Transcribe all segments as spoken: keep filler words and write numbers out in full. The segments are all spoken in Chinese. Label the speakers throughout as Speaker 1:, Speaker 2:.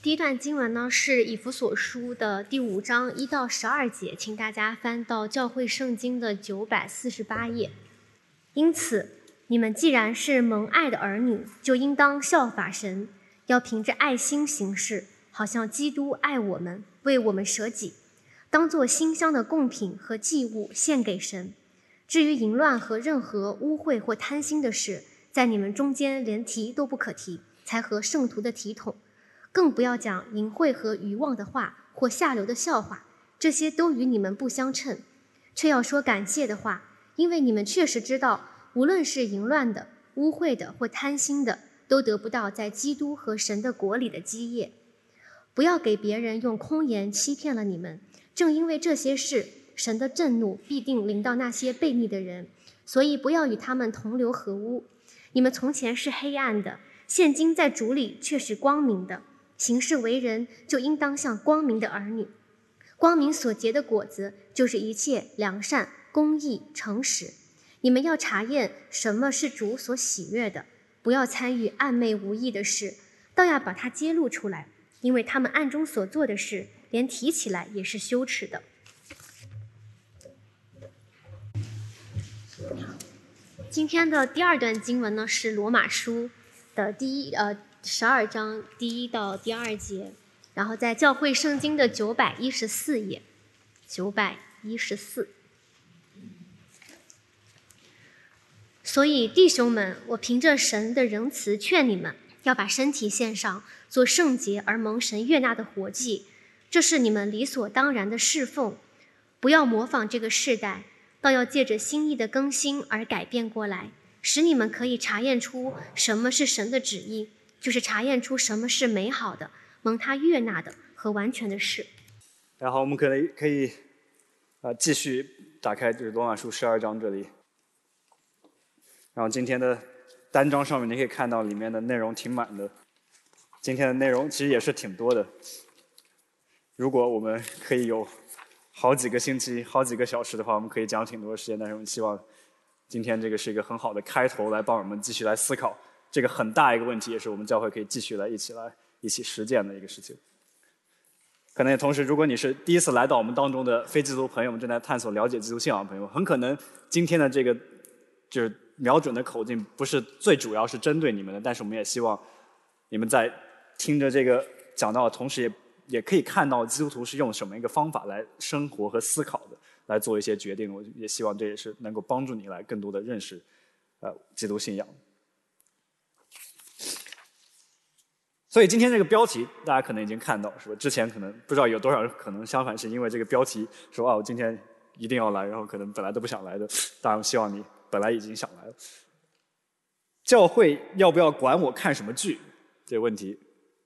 Speaker 1: 第一段经文呢是以弗所书的第五章一到十二节，请大家翻到教会圣经的九百四十八页。因此，你们既然是蒙爱的儿女，就应当效法神，要凭着爱心行事，好像基督爱我们，为我们舍己，当作馨香的供品和祭物献给神。至于淫乱和任何污秽或贪心的事，在你们中间连提都不可提，才合圣徒的体统。更不要讲淫秽和愚妄的话，或下流的笑话，这些都与你们不相称。却要说感谢的话，因为你们确实知道，无论是淫乱的、污秽的或贪心的，都得不到在基督和神的国里的基业。不要给别人用空言欺骗了你们，正因为这些事，神的震怒必定临到那些悖逆的人，所以不要与他们同流合污。你们从前是黑暗的，现今在主里却是光明的。行事为人，就应当像光明的儿女。光明所结的果子，就是一切良善、公义、诚实。你们要查验什么是主所喜悦的，不要参与暧昧无益的事，倒要把它揭露出来，因为他们暗中所做的事，连提起来也是羞耻的。今天的第二段经文呢，是罗马书的第一呃十二章第一到第二节，然后在教会圣经的九百一十四页，九百一十四。所以弟兄们，我凭着神的仁慈劝你们，要把身体献上，做圣洁而蒙神悦纳的活祭，这是你们理所当然的侍奉。不要模仿这个世代，倒要借着心意的更新而改变过来，使你们可以查验出什么是神的旨意，就是查验出什么是美好的、蒙他悦纳的和完全的事。
Speaker 2: 然后我们可能可以呃继续打开就是罗马书十二章这里，然后今天的单章上面你可以看到里面的内容挺满的，今天的内容其实也是挺多的。如果我们可以有好几个星期、好几个小时的话，我们可以讲挺多的时间，但是我们希望今天这个是一个很好的开头，来帮我们继续来思考这个很大一个问题，也是我们教会可以继续来一起来一起实践的一个事情。可能也同时，如果你是第一次来到我们当中的非基督徒朋友们，正在探索了解基督信仰的朋友，很可能今天的这个就是瞄准的口径不是最主要是针对你们的，但是我们也希望你们在听着这个讲道的同时，也也可以看到基督徒是用什么一个方法来生活和思考的，来做一些决定。我也希望这也是能够帮助你来更多的认识呃基督信仰。所以今天这个标题大家可能已经看到，是吧？之前可能不知道有多少人可能相反是因为这个标题说啊，我今天一定要来，然后可能本来都不想来的。当然，我希望你本来已经想来了。教会要不要管我看什么剧这个问题，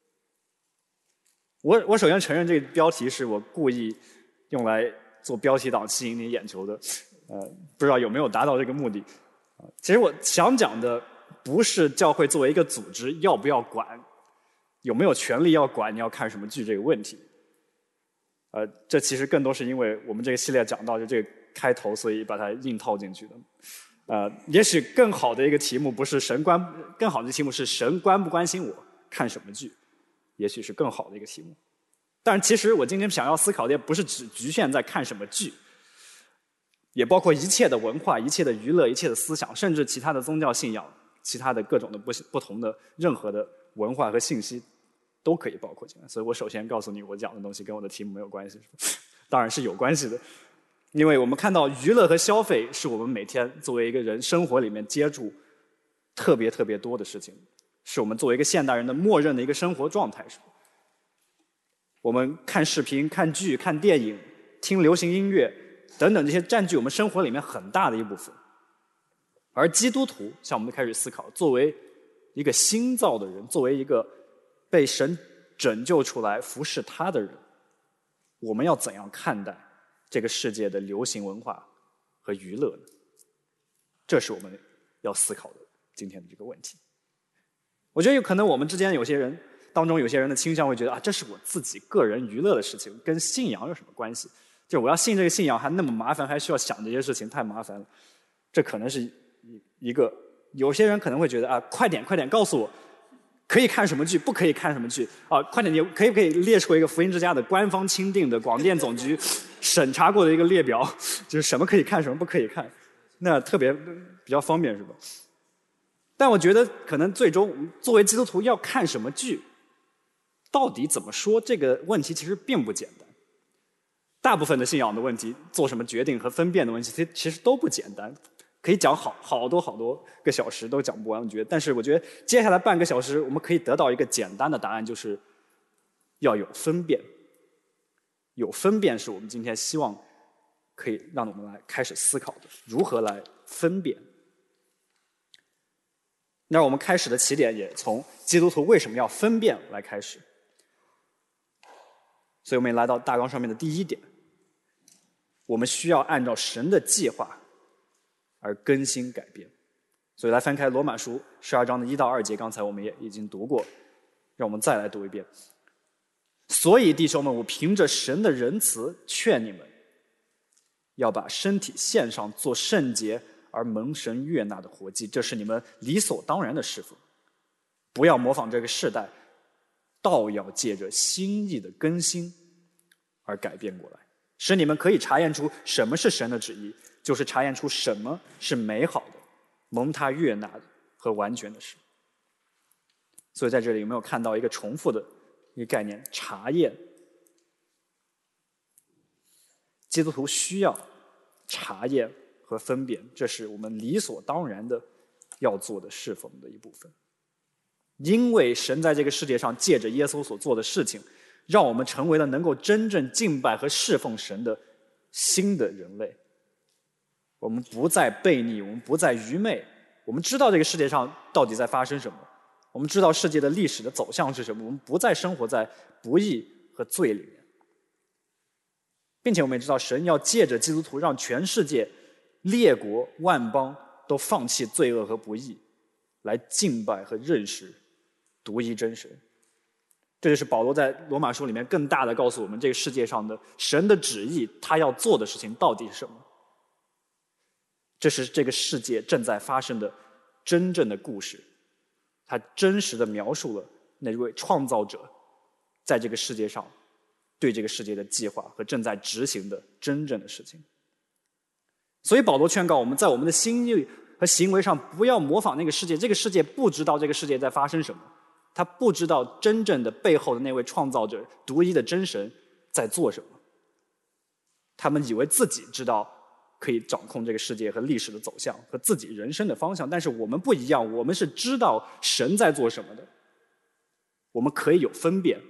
Speaker 2: 我我首先承认这个标题是我故意用来做标题党吸引你眼球的，呃，不知道有没有达到这个目的。其实我想讲的不是教会作为一个组织要不要管，有没有权利要管你要看什么剧这个问题。呃，这其实更多是因为我们这个系列讲到就这个开头，所以把它硬套进去的。呃，也许更好的一个题目不是神关，更好的题目是神关不关心我看什么剧，也许是更好的一个题目。但是其实我今天想要思考的也不是只局限在看什么剧，也包括一切的文化、一切的娱乐、一切的思想，甚至其他的宗教信仰、其他的各种的不不同的任何的文化和信息都可以包括进来。所以我首先告诉你，我讲的东西跟我的题目没有关系，当然是有关系的。因为我们看到娱乐和消费是我们每天作为一个人生活里面接触特别特别多的事情，是我们作为一个现代人的默认的一个生活状态。我们看视频、看剧、看电影、听流行音乐等等，这些占据我们生活里面很大的一部分。而基督徒像我们开始思考，作为一个新造的人，作为一个被神拯救出来服侍他的人，我们要怎样看待这个世界的流行文化和娱乐呢？这是我们要思考的今天的这个问题。我觉得有可能我们之间有些人当中有些人的倾向会觉得啊，这是我自己个人娱乐的事情，跟信仰有什么关系？就我要信这个信仰还那么麻烦，还需要想这些事情，太麻烦了。这可能是一个有些人可能会觉得啊，快点快点告诉我可以看什么剧，不可以看什么剧啊？快点，你可以不可以列出一个福音之家的官方钦定的广电总局审查过的一个列表，就是什么可以看，什么不可以看，那特别比较方便，是吧？但我觉得可能最终作为基督徒要看什么剧，到底怎么说，这个问题其实并不简单。大部分的信仰的问题，做什么决定和分辨的问题，其实其实都不简单。可以讲好好多好多个小时都讲不完，我觉得。但是我觉得接下来半个小时，我们可以得到一个简单的答案，就是要有分辨。有分辨是我们今天希望可以让我们来开始思考的，如何来分辨。那我们开始的起点也从基督徒为什么要分辨来开始。所以我们也来到大纲上面的第一点，我们需要按照神的计划而更新改变。所以来翻开罗马书十二章的一到二节，刚才我们也已经读过，让我们再来读一遍。所以弟兄们，我凭着神的仁慈劝你们，要把身体献上做圣洁而蒙神悦纳的活祭，这是你们理所当然的侍奉。不要模仿这个世代，倒要借着心意的更新而改变过来，使你们可以查验出什么是神的旨意，就是查验出什么是美好的、蒙他悦纳的和完全的事。所以在这里有没有看到一个重复的一个概念？查验。基督徒需要查验和分辨，这是我们理所当然的要做的侍奉的一部分。因为神在这个世界上借着耶稣所做的事情，让我们成为了能够真正敬拜和侍奉神的新的人类。我们不再悖逆，我们不再愚昧，我们知道这个世界上到底在发生什么，我们知道世界的历史的走向是什么，我们不再生活在不义和罪里面。并且我们也知道，神要借着基督徒让全世界列国万邦都放弃罪恶和不义，来敬拜和认识独一真神。这就是保罗在罗马书里面更大的告诉我们，这个世界上的神的旨意，他要做的事情到底是什么。这是这个世界正在发生的真正的故事，他真实的描述了那位创造者在这个世界上对这个世界的计划和正在执行的真正的事情。所以保罗劝告我们，在我们的心意和行为上不要模仿那个世界，这个世界不知道这个世界在发生什么，他不知道真正的背后的那位创造者独一的真神在做什么。他们以为自己知道可以掌控这个世界和历史的走向和自己人生的方向，但是我们不一样，我们是知道神在做什么的，我们可以有分辨。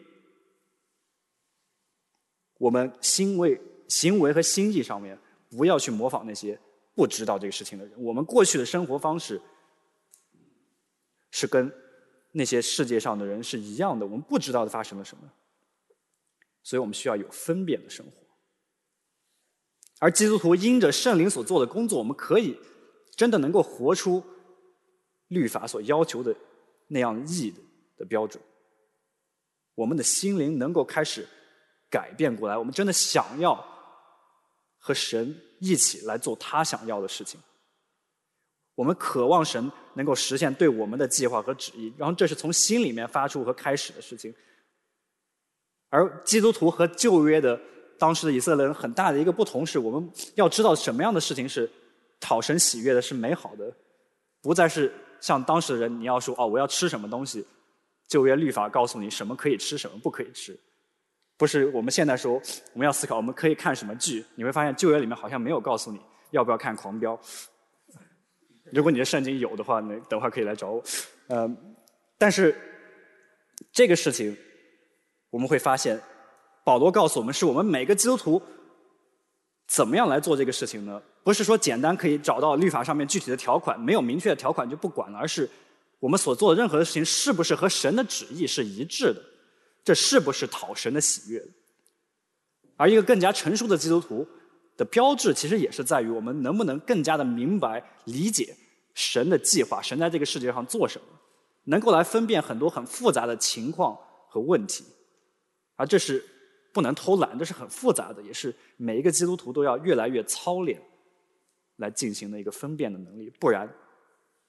Speaker 2: 我们行为行为和心意上面不要去模仿那些不知道这个事情的人。我们过去的生活方式是跟那些世界上的人是一样的，我们不知道发生了什么，所以我们需要有分辨的生活。而基督徒因着圣灵所做的工作，我们可以真的能够活出律法所要求的那样义的标准。我们的心灵能够开始改变过来，我们真的想要和神一起来做他想要的事情。我们渴望神能够实现对我们的计划和旨意，然后这是从心里面发出和开始的事情。而基督徒和旧约的当时的以色列人很大的一个不同是，我们要知道什么样的事情是讨神喜悦的，是美好的，不再是像当时的人你要说哦我要吃什么东西，旧约律法告诉你什么可以吃什么不可以吃。不是我们现在说我们要思考我们可以看什么剧，你会发现旧约里面好像没有告诉你要不要看狂飙。如果你的圣经有的话，那等会儿可以来找我。呃，但是这个事情我们会发现保罗告诉我们，是我们每个基督徒怎么样来做这个事情呢？不是说简单可以找到律法上面具体的条款，没有明确的条款就不管了，而是我们所做的任何的事情是不是和神的旨意是一致的，这是不是讨神的喜悦的。而一个更加成熟的基督徒的标志其实也是在于我们能不能更加的明白理解神的计划，神在这个世界上做什么，能够来分辨很多很复杂的情况和问题。而这是不能偷懒，这是很复杂的，也是每一个基督徒都要越来越操练来进行的一个分辨的能力，不然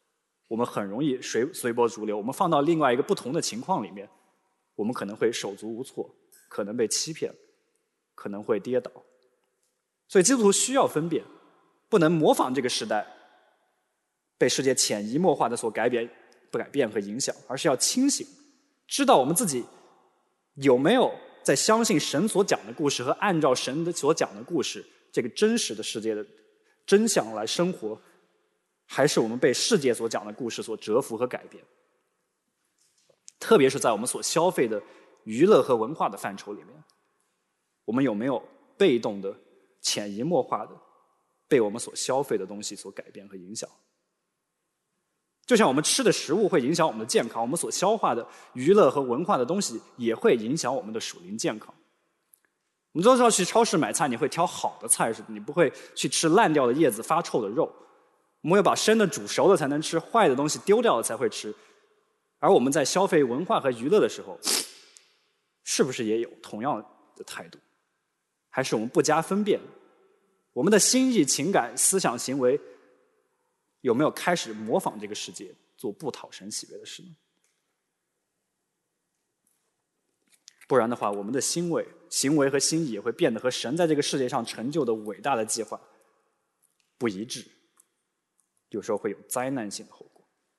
Speaker 2: 我们很容易随随波逐流。我们放到另外一个不同的情况里面，我们可能会手足无措，可能被欺骗，可能会跌倒。所以基督徒需要分辨，不能模仿这个时代，被世界潜移默化的所改变、不改变和影响，而是要清醒，知道我们自己有没有在相信神所讲的故事和按照神的所讲的故事这个真实的世界的真相来生活，还是我们被世界所讲的故事所折服和改变。特别是在我们所消费的娱乐和文化的范畴里面，我们有没有被动的、潜移默化的被我们所消费的东西所改变和影响？就像我们吃的食物会影响我们的健康，我们所消化的娱乐和文化的东西也会影响我们的属灵健康。我们都知道去超市买菜，你会挑好的菜，是你不会去吃烂掉的叶子、发臭的肉。我们要把生的煮熟的才能吃，坏的东西丢掉了才会吃。而我们在消费文化和娱乐的时候，是不是也有同样的态度？还是我们不加分辨？我们的心意、情感、思想、行为有没有开始模仿这个世界，做不讨神喜悦的事呢？不然的话，我们的行为、行为和心意也会变得和神在这个世界上成就的伟大的计划不一致，有时候会有灾难性的后果。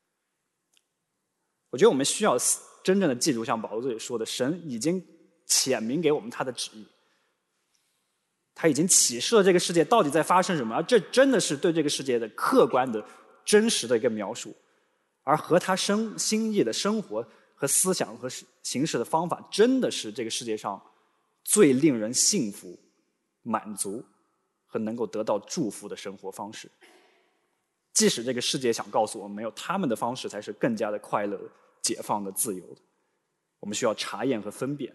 Speaker 2: 我觉得我们需要真正的记住，像保罗这里说的，神已经显明给我们他的旨意，他已经启示了这个世界到底在发生什么，而这真的是对这个世界的客观的、真实的一个描述，而和他生心意的生活和思想和行事的方法，真的是这个世界上最令人幸福、满足和能够得到祝福的生活方式。即使这个世界想告诉我们，没有他们的方式才是更加的快乐、解放的、自由的，我们需要查验和分辨。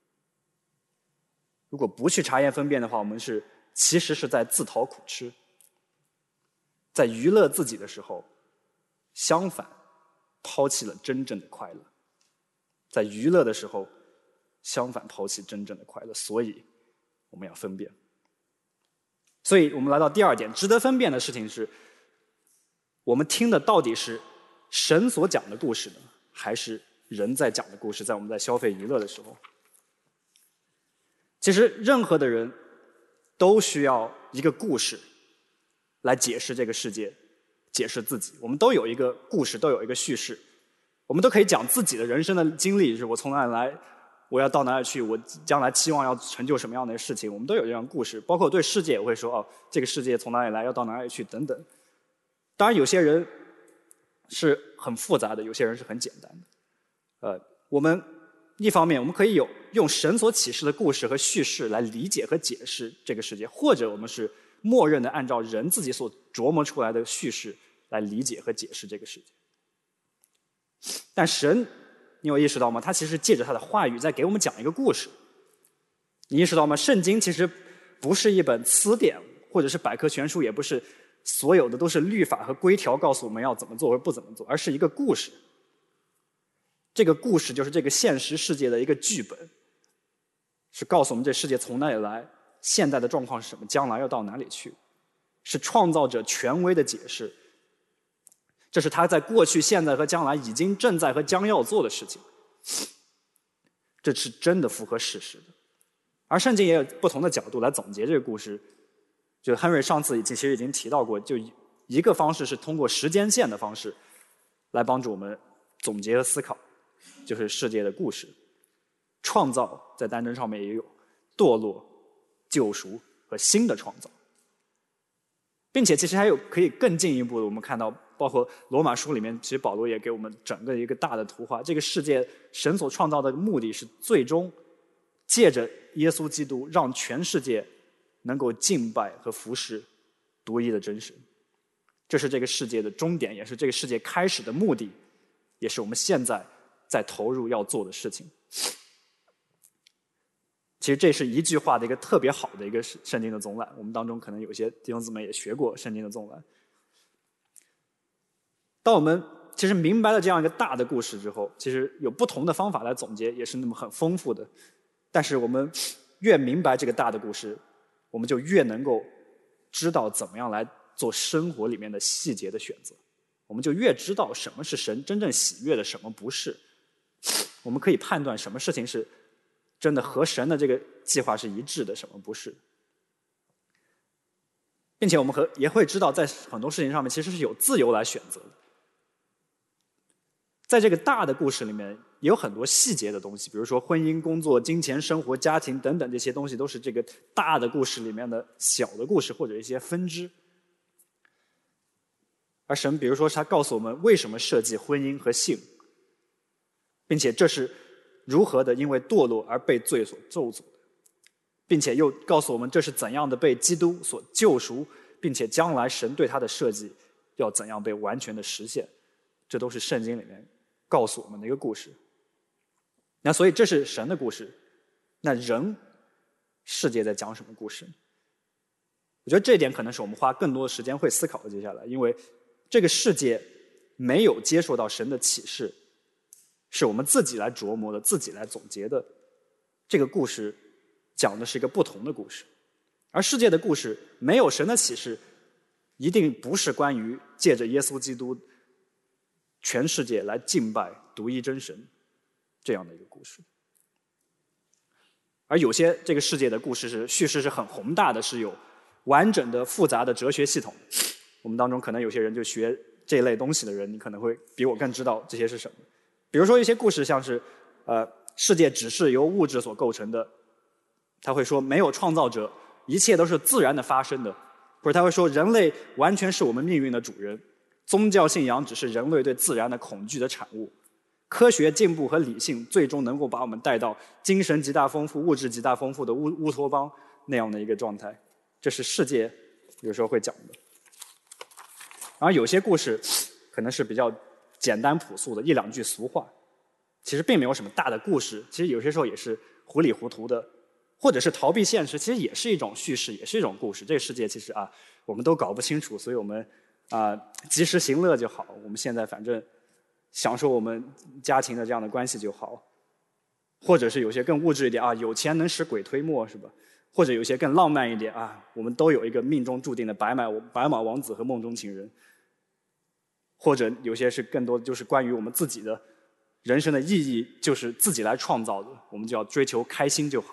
Speaker 2: 如果不去查验分辨的话，我们是其实是在自讨苦吃，在娱乐自己的时候，相反抛弃了真正的快乐，在娱乐的时候，相反抛弃真正的快乐。所以我们要分辨。所以我们来到第二点，值得分辨的事情是，我们听的到底是神所讲的故事呢，还是人在讲的故事？在我们在消费娱乐的时候，其实任何的人都需要一个故事来解释这个世界，解释自己。我们都有一个故事，都有一个叙事，我们都可以讲自己的人生的经历，就是我从哪里来，我要到哪里去，我将来期望要成就什么样的事情，我们都有这样的故事。包括对世界也会说，哦，这个世界从哪里来，要到哪里去等等。当然有些人是很复杂的，有些人是很简单的。呃，我们一方面我们可以有用神所启示的故事和叙事来理解和解释这个世界，或者我们是默认的按照人自己所琢磨出来的叙事来理解和解释这个世界。但神，你有意识到吗？他其实借着他的话语在给我们讲一个故事。你意识到吗？圣经其实不是一本词典或者是百科全书，也不是所有的都是律法和规条告诉我们要怎么做或者不怎么做，而是一个故事。这个故事就是这个现实世界的一个剧本，是告诉我们这世界从哪里来，现在的状况是什么，将来要到哪里去，是创造者权威的解释。这是他在过去、现在和将来已经正在和将要做的事情，这是真的符合事实的。而圣经也有不同的角度来总结这个故事。就亨瑞上次已经其实已经提到过，就一个方式是通过时间线的方式来帮助我们总结和思考，就是世界的故事。创造在单针上面也有堕落、救赎和新的创造，并且其实还有可以更进一步的，我们看到包括罗马书里面，其实保罗也给我们整个一个大的图画。这个世界神所创造的目的是最终借着耶稣基督让全世界能够敬拜和服侍独一的真神。这是这个世界的终点，也是这个世界开始的目的，也是我们现在在投入要做的事情。其实这是一句话的一个特别好的一个圣经的总览，我们当中可能有些弟兄姊妹也学过圣经的总览。当我们其实明白了这样一个大的故事之后，其实有不同的方法来总结，也是那么很丰富的。但是我们越明白这个大的故事，我们就越能够知道怎么样来做生活里面的细节的选择。 我们就越知道什么是神真正喜悦的，什么不是。我们可以判断什么事情是真的和神的这个计划是一致的，什么不是。并且我们和也会知道，在很多事情上面其实是有自由来选择的。在这个大的故事里面，也有很多细节的东西，比如说婚姻、工作、金钱、生活、家庭等等，这些东西都是这个大的故事里面的小的故事或者一些分支。而神，比如说，他告诉我们为什么设计婚姻和性，并且这是如何的因为堕落而被罪所咒诅的，并且又告诉我们这是怎样的被基督所救赎，并且将来神对他的设计要怎样被完全的实现，这都是圣经里面告诉我们的一个故事。那所以这是神的故事，那人世界在讲什么故事？我觉得这一点可能是我们花更多的时间会思考的。接下来，因为这个世界没有接受到神的启示，是我们自己来琢磨的，自己来总结的。这个故事讲的是一个不同的故事，而世界的故事没有神的启示，一定不是关于借着耶稣基督全世界来敬拜独一真神这样的一个故事。而有些这个世界的故事是叙事是很宏大的，是有完整的复杂的哲学系统。我们当中可能有些人就学这一类东西的人，你可能会比我更知道这些是什么。比如说一些故事像是呃世界只是由物质所构成的，他会说没有创造者，一切都是自然的发生的，或者他会说人类完全是我们命运的主人，宗教信仰只是人类对自然的恐惧的产物，科学进步和理性最终能够把我们带到精神极大丰富、物质极大丰富的乌乌托邦那样的一个状态。这是世界有时候会讲的。然后有些故事可能是比较简单朴素的一两句俗话，其实并没有什么大的故事，其实有些时候也是糊里糊涂的，或者是逃避现实，其实也是一种叙事，也是一种故事。这个世界其实啊我们都搞不清楚，所以我们啊及时行乐就好，我们现在反正享受我们家庭的这样的关系就好。或者是有些更物质一点啊，有钱能使鬼推磨，是吧？或者有些更浪漫一点啊，我们都有一个命中注定的白马白马王子和梦中情人。或者有些是更多的就是关于我们自己的人生的意义，就是自己来创造的，我们就要追求开心就好，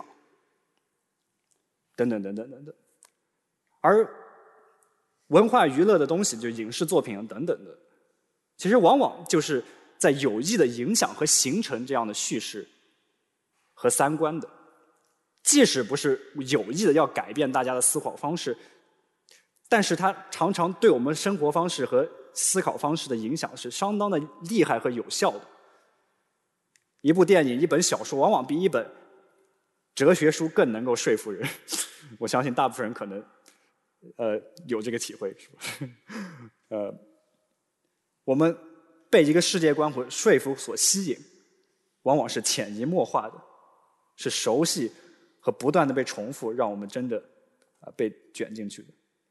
Speaker 2: 等等等等等等。而文化娱乐的东西，就影视作品等等的，其实往往就是在有意的影响和形成这样的叙事和三观的。即使不是有意的要改变大家的思考方式，但是它常常对我们生活方式和思考方式的影响是相当的厉害和有效的。一部电影、一本小说，往往比一本哲学书更能够说服人。我相信大部分人可能呃有这个体会，是吧？呃，我们被一个世界观或说服所吸引，往往是潜移默化的，是熟悉和不断的被重复，让我们真的啊被卷进去的。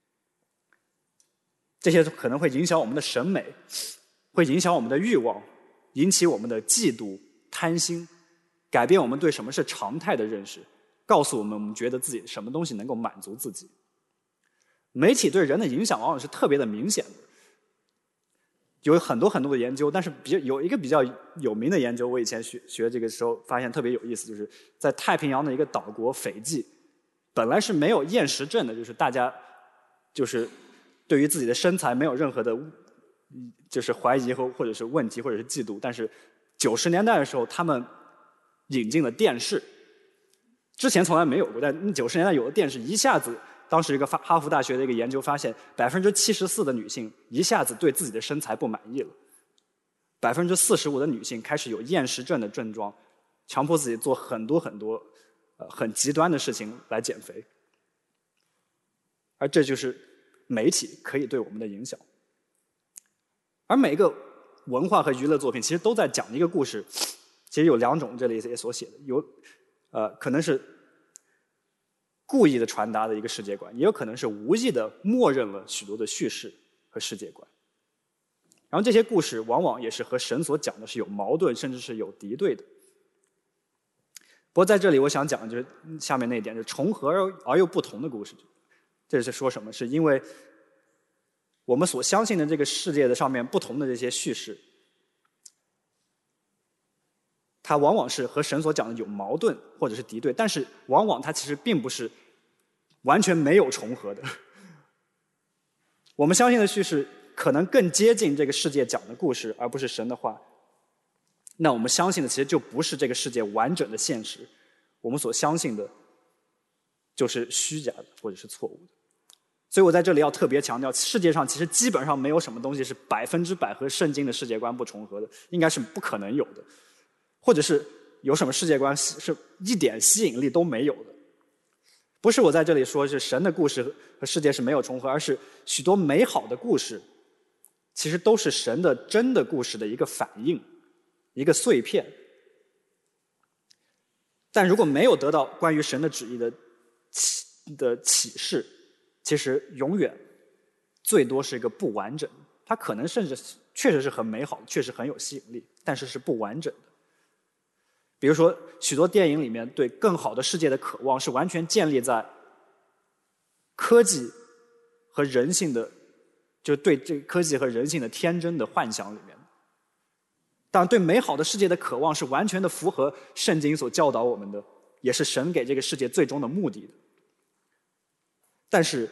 Speaker 2: 这些可能会影响我们的审美，会影响我们的欲望，引起我们的嫉妒、贪心，改变我们对什么是常态的认识，告诉我们我们觉得自己什么东西能够满足自己。媒体对人的影响往往是特别的明显的，有很多很多的研究，但是比较有一个比较有名的研究，我以前学学这个时候发现特别有意思，就是在太平洋的一个岛国斐济，本来是没有厌食症的，就是大家就是对于自己的身材没有任何的就是怀疑或或者是问题或者是嫉妒，但是九十年代的时候他们引进了电视，之前从来没有过，但九十年代有了电视，一下子当时一个哈佛大学的一个研究发现，百分之七十四的女性一下子对自己的身材不满意了，百分之四十五的女性开始有厌食症的症状，强迫自己做很多很多呃很极端的事情来减肥，而这就是媒体可以对我们的影响。而每一个文化和娱乐作品其实都在讲一个故事，其实有两种这里也所写的，有呃可能是故意的传达的一个世界观，也有可能是无意的默认了许多的叙事和世界观。然后这些故事往往也是和神所讲的是有矛盾，甚至是有敌对的。不过在这里我想讲的就是下面那一点，就是重合而而又不同的故事。这是说什么？是因为我们所相信的这个世界的上面不同的这些叙事，它往往是和神所讲的有矛盾或者是敌对，但是往往它其实并不是完全没有重合的。我们相信的叙事可能更接近这个世界讲的故事，而不是神的话。那我们相信的其实就不是这个世界完整的现实，我们所相信的就是虚假的或者是错误的。所以我在这里要特别强调，世界上其实基本上没有什么东西是百分之百和圣经的世界观不重合的，应该是不可能有的。或者是有什么世界观是一点吸引力都没有的。不是我在这里说是神的故事和世界是没有重合，而是许多美好的故事其实都是神的真的故事的一个反应，一个碎片。但如果没有得到关于神的旨意的启的启示，其实永远最多是一个不完整的。它可能甚至确实是很美好，确实很有吸引力，但是是不完整的。比如说许多电影里面对更好的世界的渴望是完全建立在科技和人性的，就是对这科技和人性的天真的幻想里面。当然对美好的世界的渴望是完全的符合圣经所教导我们的，也是神给这个世界最终的目的的。但是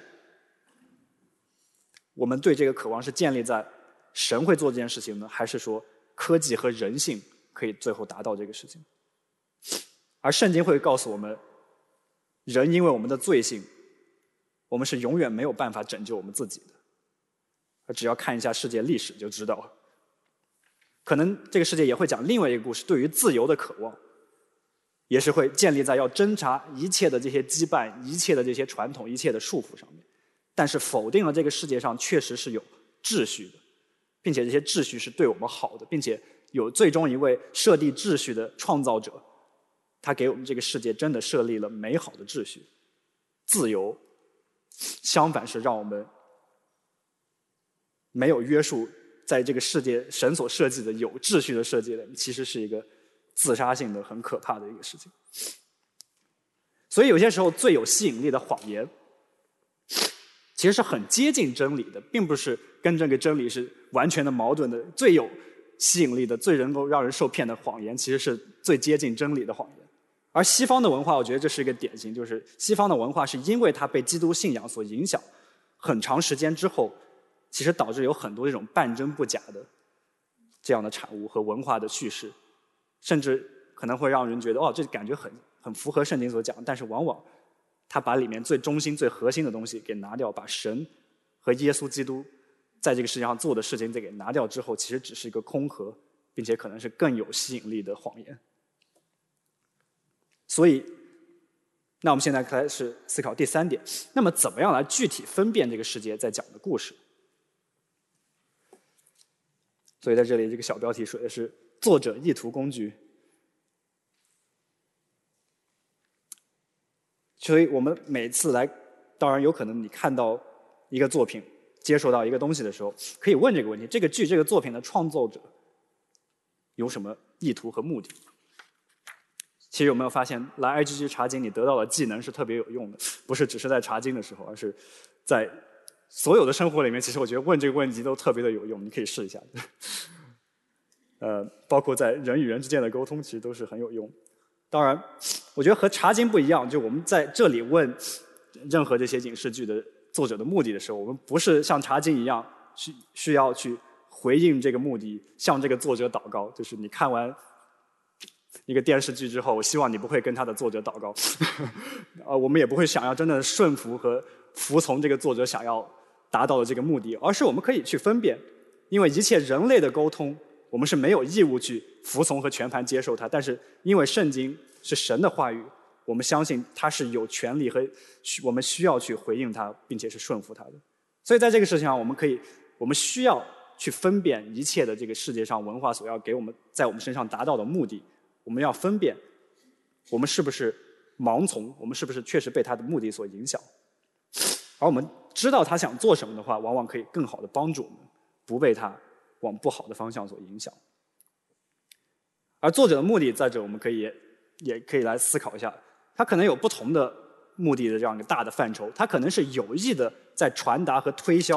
Speaker 2: 我们对这个渴望是建立在神会做这件事情呢，还是说科技和人性可以最后达到这个事情？而圣经会告诉我们，人因为我们的罪性，我们是永远没有办法拯救我们自己的。而只要看一下世界历史就知道了。可能这个世界也会讲另外一个故事，对于自由的渴望，也是会建立在要侦查一切的这些羁绊、一切的这些传统、一切的束缚上面。但是否定了这个世界上确实是有秩序的，并且这些秩序是对我们好的，并且有最终一位设立秩序的创造者，他给我们这个世界真的设立了美好的秩序。自由相反是让我们没有约束，在这个世界神所设计的有秩序的设计里，其实是一个自杀性的很可怕的一个事情。所以有些时候最有吸引力的谎言其实是很接近真理的，并不是跟这个真理是完全的矛盾的。最有吸引力的、最能够让人受骗的谎言，其实是最接近真理的谎言。而西方的文化，我觉得这是一个典型，就是西方的文化是因为它被基督信仰所影响，很长时间之后，其实导致有很多这种半真不假的这样的产物和文化的叙事，甚至可能会让人觉得哦，这感觉很很符合圣经所讲，但是往往他把里面最中心、最核心的东西给拿掉，把神和耶稣基督在这个世界上做的事情再给拿掉之后，其实只是一个空壳，并且可能是更有吸引力的谎言。所以，那我们现在开始思考第三点，那么怎么样来具体分辨这个世界在讲的故事？所以在这里这个小标题说的是作者意图工具。所以我们每次来，当然有可能你看到一个作品，接受到一个东西的时候，可以问这个问题：这个剧、这个作品的创作者有什么意图和目的？其实有没有发现，来 I G G 查经，你得到的技能是特别有用的，不是只是在查经的时候，而是在所有的生活里面，其实我觉得问这个问题都特别的有用，你可以试一下。呃，包括在人与人之间的沟通，其实都是很有用。当然，我觉得和查经不一样，就我们在这里问任何这些影视剧的作者的目的的时候，我们不是像查经一样需需要去回应这个目的，向这个作者祷告。就是你看完一个电视剧之后，我希望你不会跟他的作者祷告，呃，我们也不会想要真的顺服和服从这个作者想要达到的这个目的，而是我们可以去分辨，因为一切人类的沟通，我们是没有义务去服从和全盘接受它，但是因为圣经是神的话语，我们相信它是有权利和我们需要去回应它，并且是顺服它的。所以在这个事情上，我们可以，我们需要去分辨一切的这个世界上文化所要给我们在我们身上达到的目的，我们要分辨我们是不是盲从，我们是不是确实被他的目的所影响。而我们知道他想做什么的话，往往可以更好的帮助我们不被他往不好的方向所影响。而作者的目的在这，我们可以也也可以来思考一下，他可能有不同的目的的这样一个大的范畴，他可能是有意的在传达和推销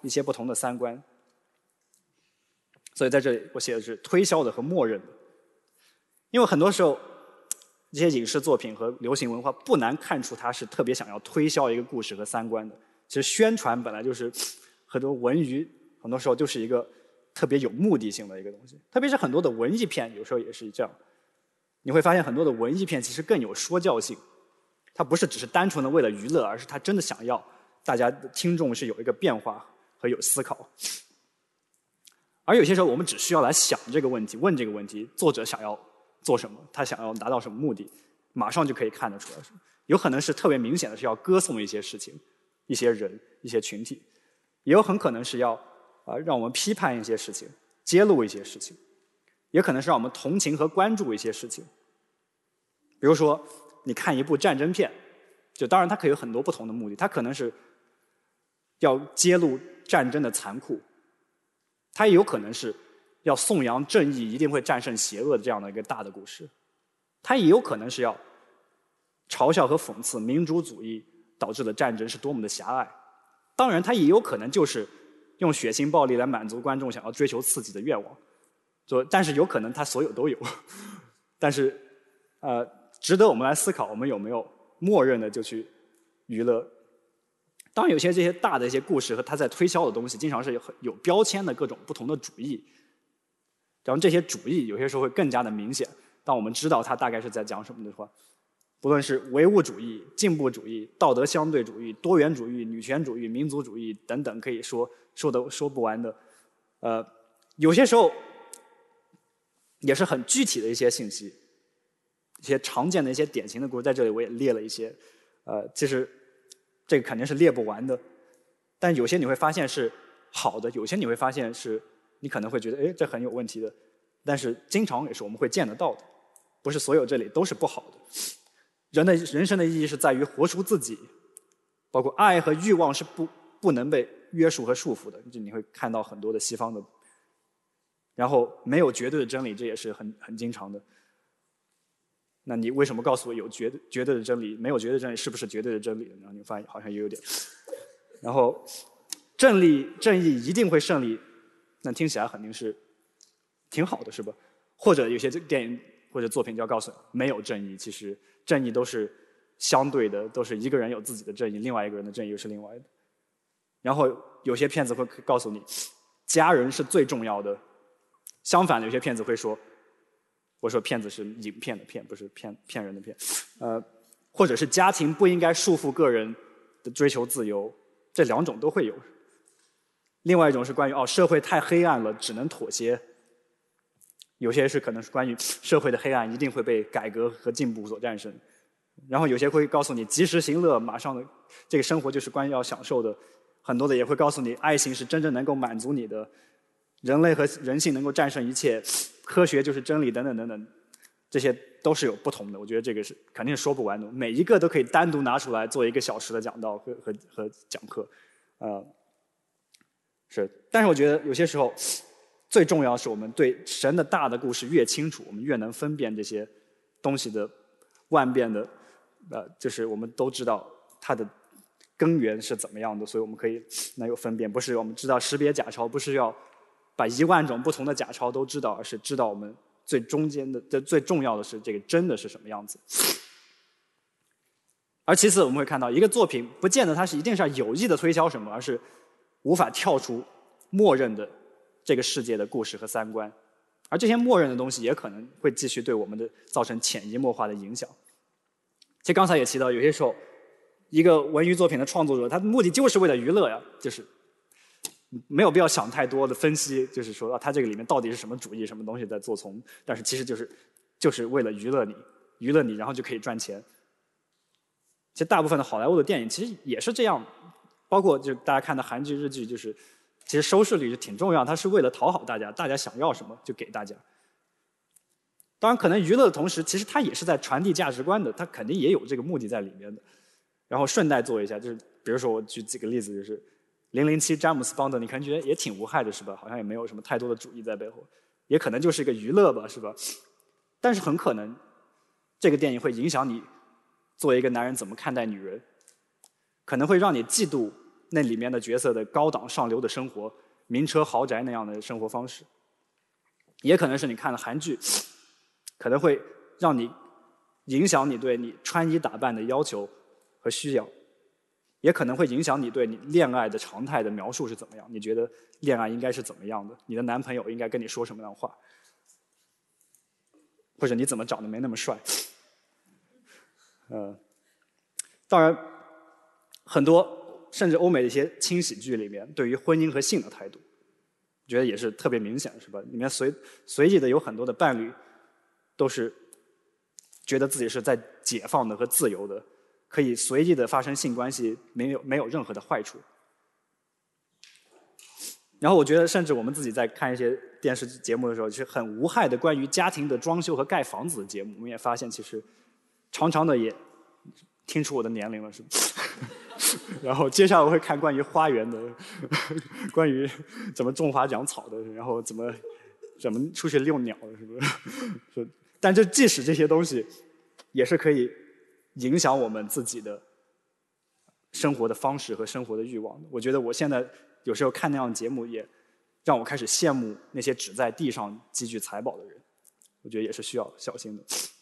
Speaker 2: 一些不同的三观。所以在这里我写的是推销的和默认的，因为很多时候这些影视作品和流行文化不难看出它是特别想要推销一个故事和三观的。其实宣传本来就是很多文娱很多时候就是一个特别有目的性的一个东西，特别是很多的文艺片有时候也是这样。你会发现很多的文艺片其实更有说教性，它不是只是单纯的为了娱乐，而是它真的想要大家的听众是有一个变化和有思考。而有些时候我们只需要来想这个问题，问这个问题，作者想要做什么，他想要达到什么目的，马上就可以看得出来。有可能是特别明显的是要歌颂一些事情、一些人、一些群体，也有很可能是要啊让我们批判一些事情，揭露一些事情，也可能是让我们同情和关注一些事情。比如说你看一部战争片，就当然它可以有很多不同的目的，它可能是要揭露战争的残酷，它也有可能是要颂扬正义一定会战胜邪恶的这样的一个大的故事，它也有可能是要嘲笑和讽刺民族主义导致的战争是多么的狭隘。当然它也有可能就是用血腥暴力来满足观众想要追求刺激的愿望，就但是有可能它所有都有。但是呃，值得我们来思考，我们有没有默认的就去娱乐。当然有些这些大的一些故事和他在推销的东西经常是有有标签的各种不同的主义，然后这些主义有些时候会更加的明显。当我们知道它大概是在讲什么的话，不论是唯物主义、进步主义、道德相对主义、多元主义、女权主义、民族主义等等，可以说说的说不完的。呃，有些时候也是很具体的一些信息，一些常见的一些典型的故事，在这里我也列了一些。呃，其实这个肯定是列不完的，但有些你会发现是好的，有些你会发现是你可能会觉得，哎，这很有问题的。但是经常也是我们会见得到的，不是所有这里都是不好的。人的人生的意义是在于活出自己，包括爱和欲望是不不能被约束和束缚的。就你会看到很多的西方的，然后没有绝对的真理，这也是很很经常的。那你为什么告诉我有绝对绝对的真理，没有绝对的真理，是不是绝对的真理？然后你发现好像也有点。然后正义正义一定会胜利，那听起来肯定是挺好的，是吧？或者有些电影或者作品就要告诉你，没有正义，其实正义都是相对的，都是一个人有自己的正义，另外一个人的正义又是另外的。然后有些骗子会告诉你，家人是最重要的。相反的，有些骗子会说，我说骗子是影片的骗，不是骗骗人的骗。呃，或者是家庭不应该束缚个人的追求自由，这两种都会有。另外一种是关于哦，社会太黑暗了，只能妥协。有些是可能是关于社会的黑暗一定会被改革和进步所战胜。然后有些会告诉你及时行乐，马上的这个生活就是关于要享受的。很多的也会告诉你爱情是真正能够满足你的，人类和人性能够战胜一切，科学就是真理等等等等，这些都是有不同的。我觉得这个是肯定是说不完的，每一个都可以单独拿出来做一个小时的讲道和和和讲课。呃，是，但是我觉得有些时候最重要是我们对神的大的故事越清楚，我们越能分辨这些东西的万变的，呃，就是我们都知道它的根源是怎么样的，所以我们可以能有分辨。不是我们知道识别假钞，不是要把一万种不同的假钞都知道，而是知道我们最中间的、这最重要的是这个真的是什么样子。而其次，我们会看到一个作品不见得它是一定是要有意的推销什么，而是无法跳出默认的这个世界的故事和三观，而这些默认的东西也可能会继续对我们的造成潜移默化的影响。其实刚才也提到，有些时候一个文娱作品的创作者，他的目的就是为了娱乐呀，就是没有必要想太多的分析，就是说啊，他这个里面到底是什么主义、什么东西在做从，但是其实就是就是为了娱乐你，娱乐你，然后就可以赚钱。其实大部分的好莱坞的电影其实也是这样，包括就大家看的韩剧、日剧，就是其实收视率是挺重要，它是为了讨好大家，大家想要什么就给大家。当然，可能娱乐的同时，其实它也是在传递价值观的，它肯定也有这个目的在里面的。然后顺带做一下，就是比如说我举几个例子，就是零零七詹姆斯邦德，你可能觉得也挺无害的，是吧？好像也没有什么太多的主义在背后，也可能就是一个娱乐吧，是吧？但是很可能这个电影会影响你作为一个男人怎么看待女人，可能会让你嫉妒那里面的角色的高档上流的生活，名车豪宅那样的生活方式。也可能是你看了韩剧，可能会让你影响你对你穿衣打扮的要求和需要，也可能会影响你对你恋爱的常态的描述是怎么样。你觉得恋爱应该是怎么样的？你的男朋友应该跟你说什么样的话？或者你怎么长得没那么帅？呃，当然，很多甚至欧美的一些轻喜剧里面对于婚姻和性的态度，我觉得也是特别明显，是吧？里面随随意的有很多的伴侣，都是觉得自己是在解放的和自由的，可以随意的发生性关系，没有没有任何的坏处。然后我觉得，甚至我们自己在看一些电视节目的时候，就是很无害的关于家庭的装修和盖房子的节目，我们也发现，其实常常的也听出我的年龄了，是吧？然后接下来我会看关于花园的，关于怎么种花养草的，然后怎么怎么出去遛鸟的，是不是？但这即使这些东西，也是可以影响我们自己的生活的方式和生活的欲望的。我觉得我现在有时候看那样的节目，也让我开始羡慕那些只在地上积聚财宝的人。我觉得也是需要小心的。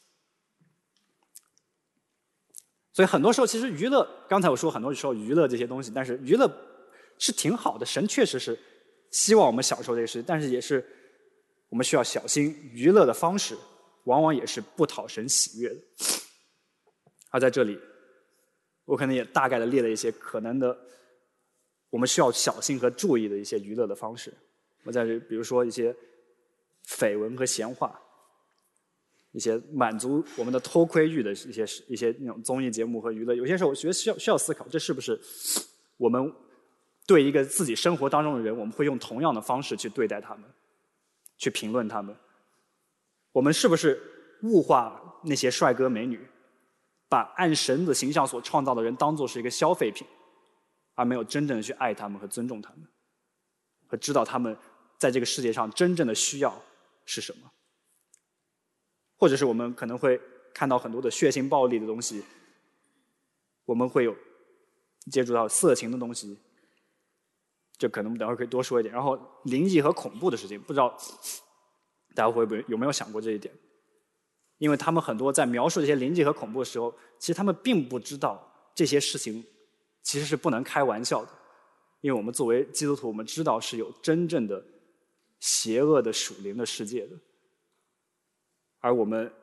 Speaker 2: 所以很多时候，其实娱乐，刚才我说很多时候娱乐这些东西，但是娱乐是挺好的，神确实是希望我们享受这个事情，但是也是我们需要小心，娱乐的方式往往也是不讨神喜悦的。而在这里，我可能也大概的列了一些可能的我们需要小心和注意的一些娱乐的方式。我在这比如说一些绯闻和闲话，一些满足我们的偷窥欲的一些一些那种综艺节目和娱乐，有些时候我觉得需要需要思考，这是不是我们对一个自己生活当中的人，我们会用同样的方式去对待他们，去评论他们？我们是不是物化那些帅哥美女，把按神的形象所创造的人当作是一个消费品，而没有真正的去爱他们和尊重他们，和知道他们在这个世界上真正的需要是什么？或者是我们可能会看到很多的血腥暴力的东西，我们会有接触到色情的东西，这可能等会儿可以多说一点。然后灵异和恐怖的事情，不知道大家会不会有没有想过这一点？因为他们很多在描述这些灵异和恐怖的时候，其实他们并不知道这些事情其实是不能开玩笑的。因为我们作为基督徒，我们知道是有真正的邪恶的属灵的世界的。而我们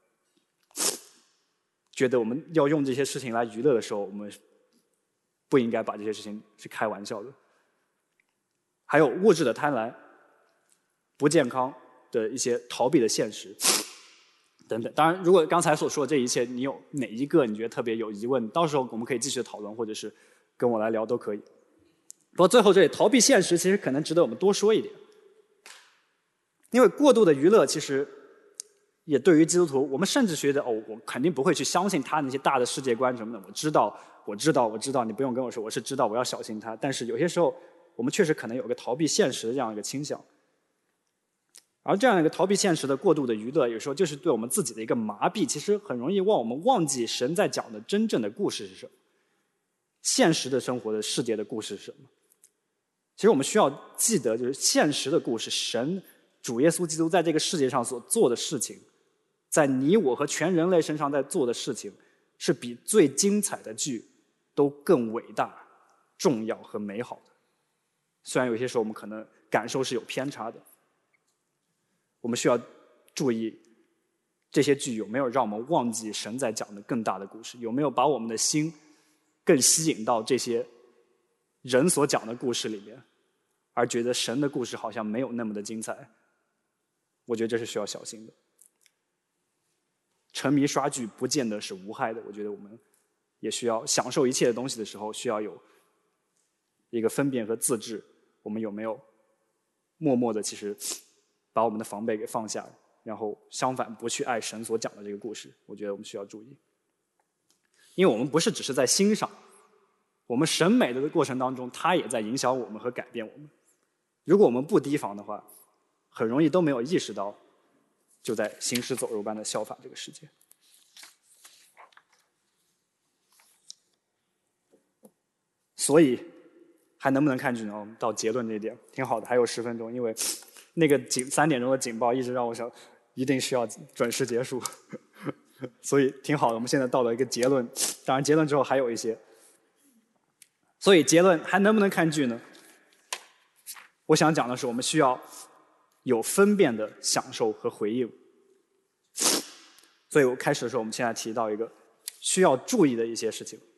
Speaker 2: 觉得我们要用这些事情来娱乐的时候，我们不应该把这些事情是开玩笑的。还有物质的贪婪、不健康的一些逃避的现实等等。当然，如果刚才所说的这一切，你有哪一个你觉得特别有疑问，到时候我们可以继续讨论，或者是跟我来聊都可以。不过最后这里逃避现实，其实可能值得我们多说一点，因为过度的娱乐其实也对于基督徒，我们甚至觉得哦，我肯定不会去相信他那些大的世界观什么的。我知道，我知道，我知道，你不用跟我说，我是知道，我要小心他。但是有些时候，我们确实可能有个逃避现实的这样一个倾向。而这样一个逃避现实的过度的娱乐，有时候就是对我们自己的一个麻痹，其实很容易让我们忘记神在讲的真正的故事是什么，现实的生活的世界的故事是什么。其实我们需要记得，就是现实的故事，神主耶稣基督在这个世界上所做的事情，在你我和全人类身上在做的事情，是比最精彩的剧都更伟大、重要和美好的。虽然有些时候我们可能感受是有偏差的，我们需要注意这些剧有没有让我们忘记神在讲的更大的故事，有没有把我们的心更吸引到这些人所讲的故事里面，而觉得神的故事好像没有那么的精彩。我觉得这是需要小心的。沉迷刷剧不见得是无害的，我觉得我们也需要享受一切的东西的时候，需要有一个分辨和自制。我们有没有默默的其实把我们的防备给放下，然后相反不去爱神所讲的这个故事？我觉得我们需要注意，因为我们不是只是在欣赏，我们审美的过程当中，它也在影响我们和改变我们。如果我们不提防的话，很容易都没有意识到，就在行尸走肉般的效法这个世界。所以还能不能看剧呢？我们到结论这一点挺好的，还有十分钟，因为那个警三点钟的警报一直让我想，一定需要准时结束，所以挺好的。我们现在到了一个结论，当然结论之后还有一些，所以结论还能不能看剧呢？我想讲的是，我们需要有分辨的享受和回应。所以我开始的时候，我们现在提到一个需要注意的一些事情。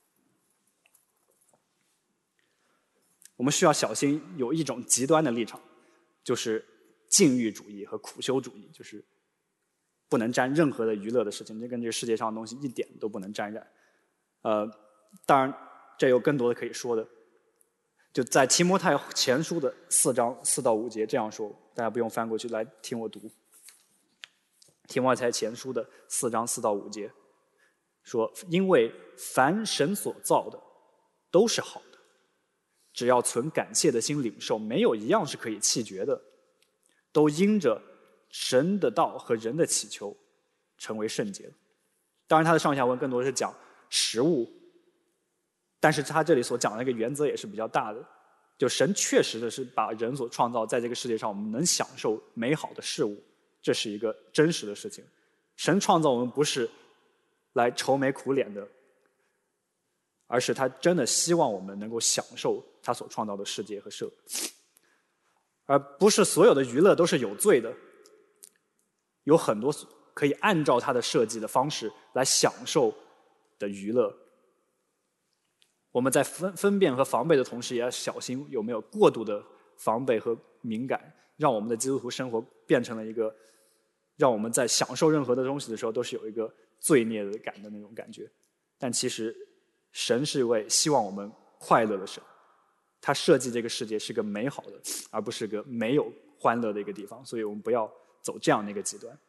Speaker 2: 我们需要小心有一种极端的立场，就是禁欲主义和苦修主义，就是不能沾任何的娱乐的事情，这跟这个世界上的东西一点都不能沾染。呃，当然这有更多的可以说的。就在提摩太前书的四章四到五节这样说，大家不用翻过去来听我读。提摩太前书的四章四到五节说：“因为凡神所造的都是好的，只要存感谢的心领受，没有一样是可以弃绝的，都因着神的道和人的祈求成为圣洁的。”当然，他的上下文更多是讲食物，但是他这里所讲的一个原则也是比较大的，就神确实的是把人所创造在这个世界上，我们能享受美好的事物，这是一个真实的事情。神创造我们不是来愁眉苦脸的，而是他真的希望我们能够享受他所创造的世界和社会，而不是所有的娱乐都是有罪的。有很多可以按照他的设计的方式来享受的娱乐。我们在分分辨和防备的同时，也要小心有没有过度的防备和敏感，让我们的基督徒生活变成了一个让我们在享受任何的东西的时候都是有一个罪孽的感的那种感觉。但其实神是一位希望我们快乐的神，他设计这个世界是个美好的，而不是个没有欢乐的一个地方，所以我们不要走这样的一个极端。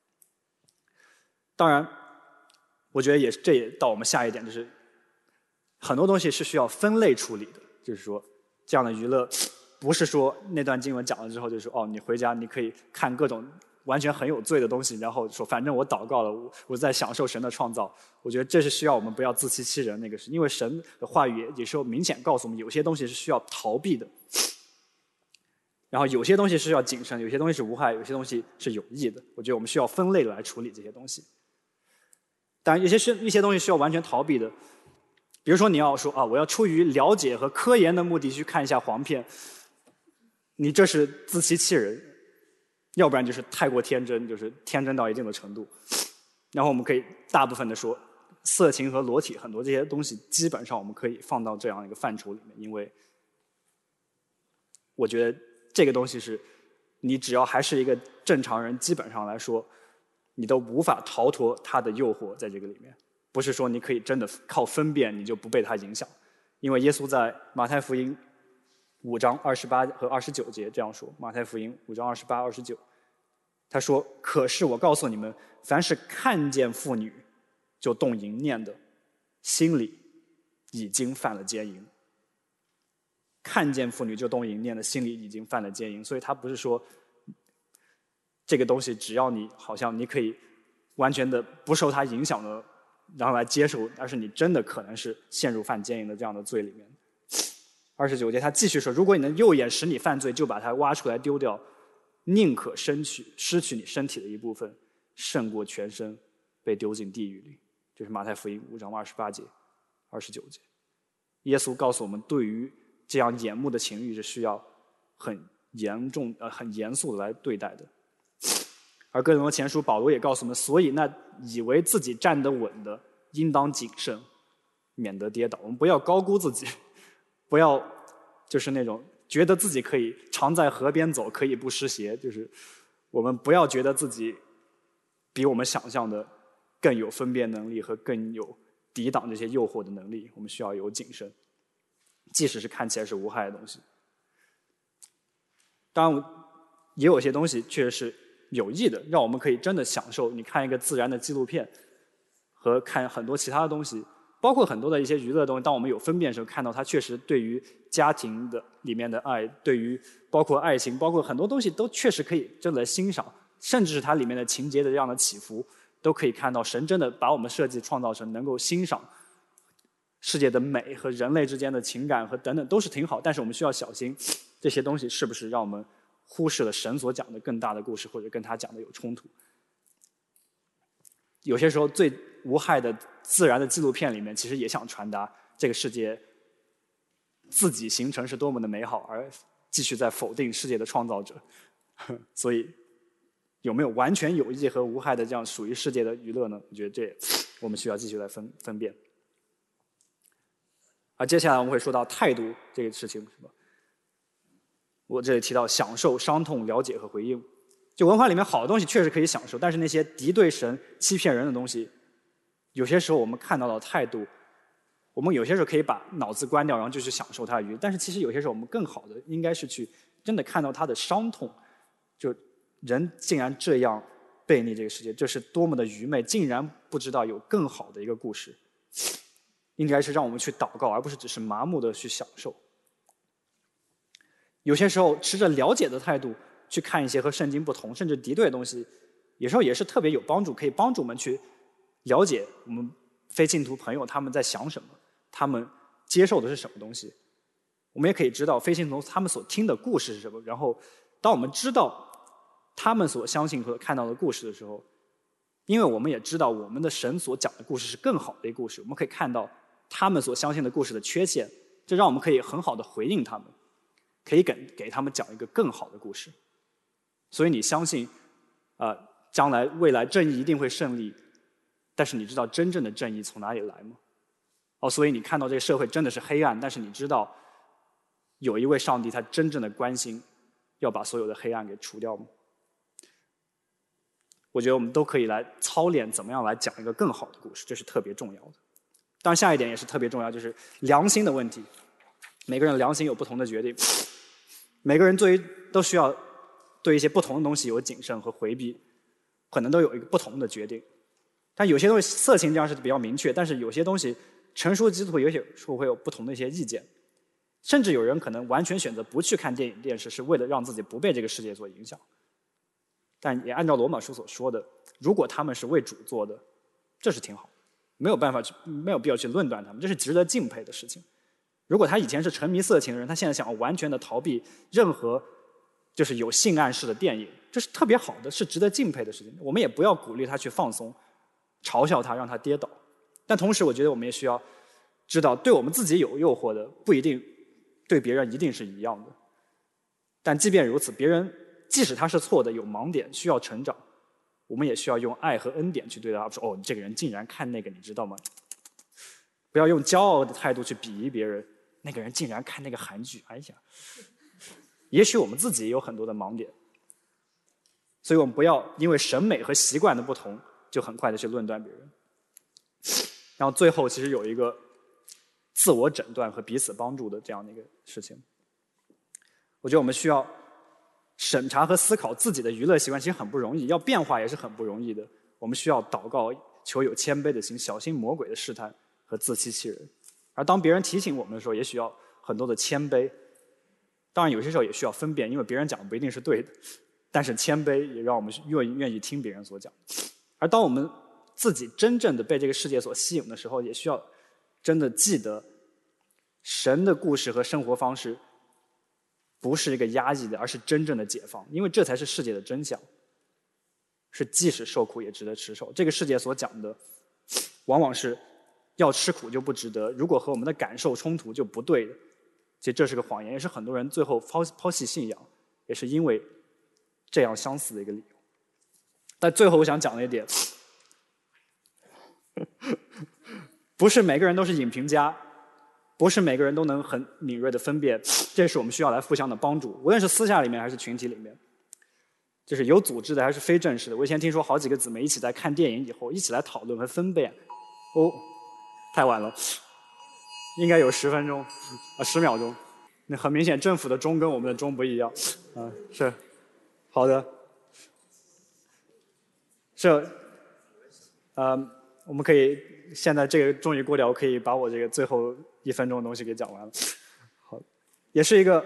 Speaker 2: 当然我觉得也这也到我们下一点，就是很多东西是需要分类处理的，就是说这样的娱乐不是说那段经文讲了之后就说哦，你回家你可以看各种完全很有罪的东西，然后说反正我祷告了，我我在享受神的创造。我觉得这是需要我们不要自欺欺人，那个是因为神的话语也是明显告诉我们，有些东西是需要逃避的，然后有些东西是要谨慎，有些东西是无害，有些东西是有益的。我觉得我们需要分类来处理这些东西。当然有些是一些东西需要完全逃避的，比如说你要说啊，我要出于了解和科研的目的去看一下黄片，你这是自欺欺人，要不然就是太过天真，就是天真到一定的程度。然后我们可以大部分的说，色情和裸体很多这些东西基本上我们可以放到这样一个范畴里面，因为我觉得这个东西是你只要还是一个正常人，基本上来说你都无法逃脱它的诱惑在这个里面。不是说你可以真的靠分辨你就不被它影响，因为耶稣在马太福音五章二十八和二十九节这样说。马太福音五章二十八、二十九，他说：“可是我告诉你们，凡是看见妇女就动淫念的，心里已经犯了奸淫。”看见妇女就动淫念的，心里已经犯了奸淫。所以他不是说这个东西只要你好像你可以完全的不受它影响的然后来接受，而是你真的可能是陷入犯奸淫的这样的罪里面。二十九节他继续说：“如果你的右眼使你犯罪，就把它挖出来丢掉，宁可身取失去你身体的一部分，胜过全身被丢进地狱里。”这是马太福音五章二十八节、二十九节。耶稣告诉我们，对于这样眼目的情欲是需要很严重、呃很严肃的来对待的。而哥林多前书保罗也告诉我们，所以那以为自己站得稳的，应当谨慎，免得跌倒。我们不要高估自己，不要就是那种觉得自己可以常在河边走，可以不湿鞋，就是我们不要觉得自己比我们想象的更有分辨能力和更有抵挡这些诱惑的能力。我们需要有谨慎，即使是看起来是无害的东西。当然也有些东西确实是有益的，让我们可以真的享受。你看一个自然的纪录片和看很多其他的东西，包括很多的一些娱乐的东西，当我们有分辨的时候，看到它确实对于家庭的里面的爱，对于包括爱情，包括很多东西都确实可以真的欣赏，甚至是它里面的情节的这样的起伏，都可以看到神真的把我们设计创造成能够欣赏世界的美和人类之间的情感和等等都是挺好，但是我们需要小心，这些东西是不是让我们忽视了神所讲的更大的故事，或者跟他讲的有冲突。有些时候最无害的自然的纪录片里面，其实也想传达这个世界自己形成是多么的美好，而继续在否定世界的创造者。所以有没有完全有益和无害的这样属于世界的娱乐呢？我觉得这我们需要继续来分分辨。而接下来我们会说到态度这个事情，是吧？我这里提到享受、伤痛、了解和回应。就文化里面好的东西确实可以享受，但是那些敌对神、欺骗人的东西，有些时候我们看到的态度，我们有些时候可以把脑子关掉，然后就去享受它的愉悦。但是其实有些时候我们更好的应该是去真的看到它的伤痛，就人竟然这样背逆这个世界，这是多么的愚昧，竟然不知道有更好的一个故事。应该是让我们去祷告，而不是只是麻木的去享受。有些时候持着了解的态度去看一些和圣经不同甚至敌对的东西，有时候也是特别有帮助，可以帮助我们去了解我们非信徒朋友他们在想什么，他们接受的是什么东西。我们也可以知道非信徒他们所听的故事是什么，然后当我们知道他们所相信和看到的故事的时候，因为我们也知道我们的神所讲的故事是更好的一个故事，我们可以看到他们所相信的故事的缺陷，这让我们可以很好的回应他们，可以给给他们讲一个更好的故事。所以你相信啊、呃，将来未来正义一定会胜利，但是你知道真正的正义从哪里来吗？哦，所以你看到这个社会真的是黑暗，但是你知道有一位上帝他真正的关心要把所有的黑暗给除掉吗？我觉得我们都可以来操练怎么样来讲一个更好的故事，这是特别重要的。当然下一点也是特别重要，就是良心的问题。每个人的良心有不同的决定，每个人对于都需要对一些不同的东西有谨慎和回避，可能都有一个不同的决定。但有些东西色情这样是比较明确，但是有些东西成熟的基督徒有些时候会有不同的一些意见，甚至有人可能完全选择不去看电影电视，是为了让自己不被这个世界所影响。但也按照罗马书所说的，如果他们是为主做的，这是挺好，没有办法去，没有必要去论断他们，这是值得敬佩的事情。如果他以前是沉迷色情的人，他现在想要完全的逃避任何就是有性暗示的电影，这是特别好的，是值得敬佩的事情。我们也不要鼓励他去放松，嘲笑他，让他跌倒。但同时我觉得我们也需要知道，对我们自己有诱惑的不一定对别人一定是一样的。但即便如此，别人即使他是错的，有盲点需要成长，我们也需要用爱和恩典去对他说，哦，你这个人竟然看那个，你知道吗？不要用骄傲的态度去鄙夷别人，那个人竟然看那个韩剧，哎呀，也许我们自己也有很多的盲点，所以我们不要因为审美和习惯的不同就很快的去论断别人。然后最后其实有一个自我诊断和彼此帮助的这样的一个事情。我觉得我们需要审查和思考自己的娱乐习惯，其实很不容易，要变化也是很不容易的。我们需要祷告，求有谦卑的心，小心魔鬼的试探和自欺欺人。而当别人提醒我们的时候，也需要很多的谦卑。当然有些时候也需要分辨，因为别人讲的不一定是对的，但是谦卑也让我们愿意愿意听别人所讲。而当我们自己真正的被这个世界所吸引的时候，也需要真的记得神的故事和生活方式不是一个压抑的，而是真正的解放，因为这才是世界的真相，是即使受苦也值得持守。这个世界所讲的往往是要吃苦就不值得，如果和我们的感受冲突就不对的。其实这是个谎言，也是很多人最后抛抛弃信仰，也是因为这样相似的一个理由。但最后我想讲的一点，不是每个人都是影评家，不是每个人都能很敏锐的分辨，这是我们需要来互相的帮助，无论是私下里面还是群体里面，就是有组织的还是非正式的。我以前听说好几个姊妹一起在看电影以后，一起来讨论和分辨。哦，太晚了，应该有十分钟啊，十秒钟。那很明显，政府的钟跟我们的钟不一样。嗯、啊，是，好的，是，呃，我们可以现在这个终于过掉，我可以把我这个最后一分钟的东西给讲完了。好，也是一个，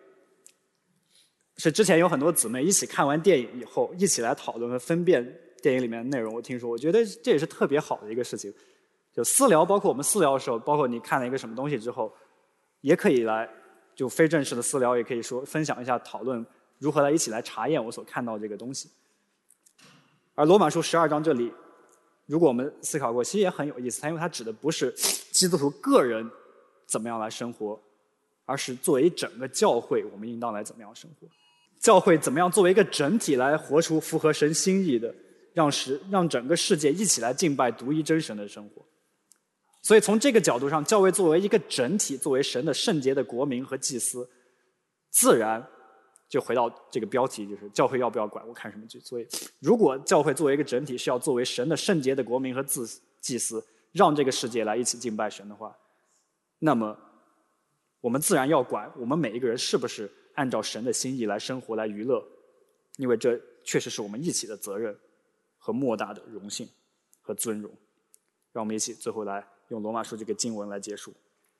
Speaker 2: 是之前有很多姊妹一起看完电影以后，一起来讨论和分辨电影里面的内容。我听说，我觉得这也是特别好的一个事情。 就私聊，包括我们私聊的时候，包括你看了一个什么东西之后，也可以来就非正式的私聊，也可以说分享一下讨论如何来一起来查验我所看到这个东西。而罗马书十二章这里，如果我们思考过，其实也很有意思，它因为它指的不是基督徒个人怎么样来生活，而是作为整个教会，我们应当来怎么样生活。教会怎么样作为一个整体来活出符合神心意的，让世让整个世界一起来敬拜独一真神的生活。所以从这个角度上，教会作为一个整体，作为神的圣洁的国民和祭司，自然就回到这个标题，就是教会要不要管我看什么剧。所以如果教会作为一个整体是要作为神的圣洁的国民和祭司，让这个世界来一起敬拜神的话，那么我们自然要管我们每一个人是不是按照神的心意来生活来娱乐，因为这确实是我们一起的责任和莫大的荣幸和尊荣。让我们一起最后来用罗马书这个经文来结束。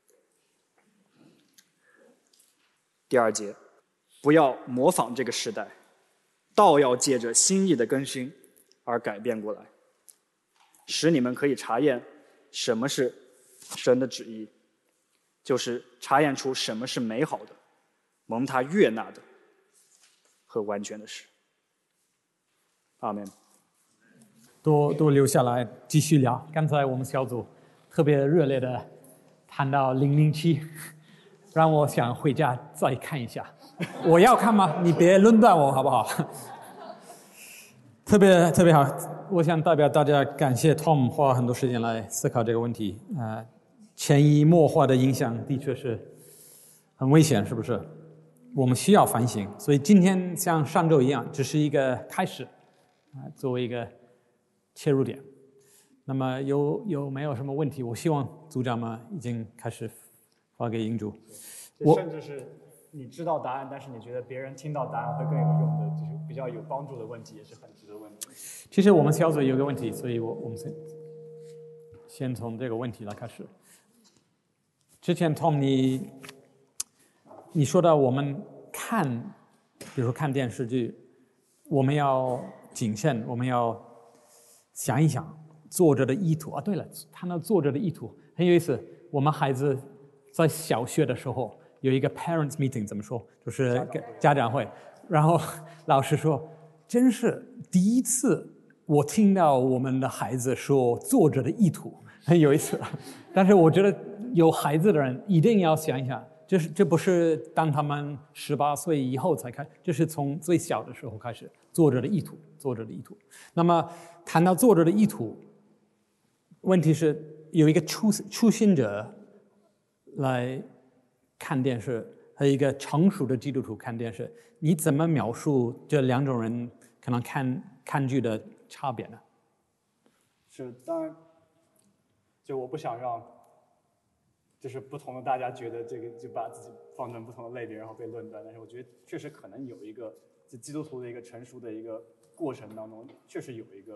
Speaker 2: 第二节，不要模仿这个时代，倒要借着心意的更新而改变过来，使你们可以查验什么是神的旨意，就是查验出什么是美好的，蒙他悦纳的和完全的事。阿们。
Speaker 3: 多多留下来继续聊。刚才我们小组特别热烈的谈到零零七，让我想回家再看一下。我要看吗？你别论断我好不好？特别特别好，我想代表大家感谢 Tom 花很多时间来思考这个问题。呃，潜移默化的影响的确是很危险，是不是？我们需要反省。所以今天像上周一样，只是一个开始，啊、呃，作为一个切入点。那么有有没有什么问题？我希望组长们已经开始发给营主。
Speaker 2: 我甚至是你知道答案，但是你觉得别人听到答案会更有用的，就是比较有帮助的问题，也是很值得问的。
Speaker 3: 其实我们小组有个问题，所以我我们先先从这个问题来开始。之前 Tom 你你说到我们看，比如说看电视剧，我们要谨慎，我们要想一想作者的意图啊。对了，谈到作者的意图很有意思。我们孩子在小学的时候有一个 parents meeting， 怎么说？就是家长会，然后老师说，真是第一次我听到我们的孩子说作者的意图，很有意思。但是我觉得有孩子的人一定要想一想，这是这不是当他们十八岁以后才开，这是从最小的时候开始，作者的意图，作者的意图。那么谈到作者的意图，问题是有一个初初心者来看电视，和一个成熟的基督徒看电视，你怎么描述这两种人可能看看剧的差别呢？
Speaker 2: 是，当然，就我不想让，就是不同的大家觉得这个就把自己放成不同的类别，然后被论断。但是我觉得确实可能有一个，就基督徒的一个成熟的一个过程当中，确实有一个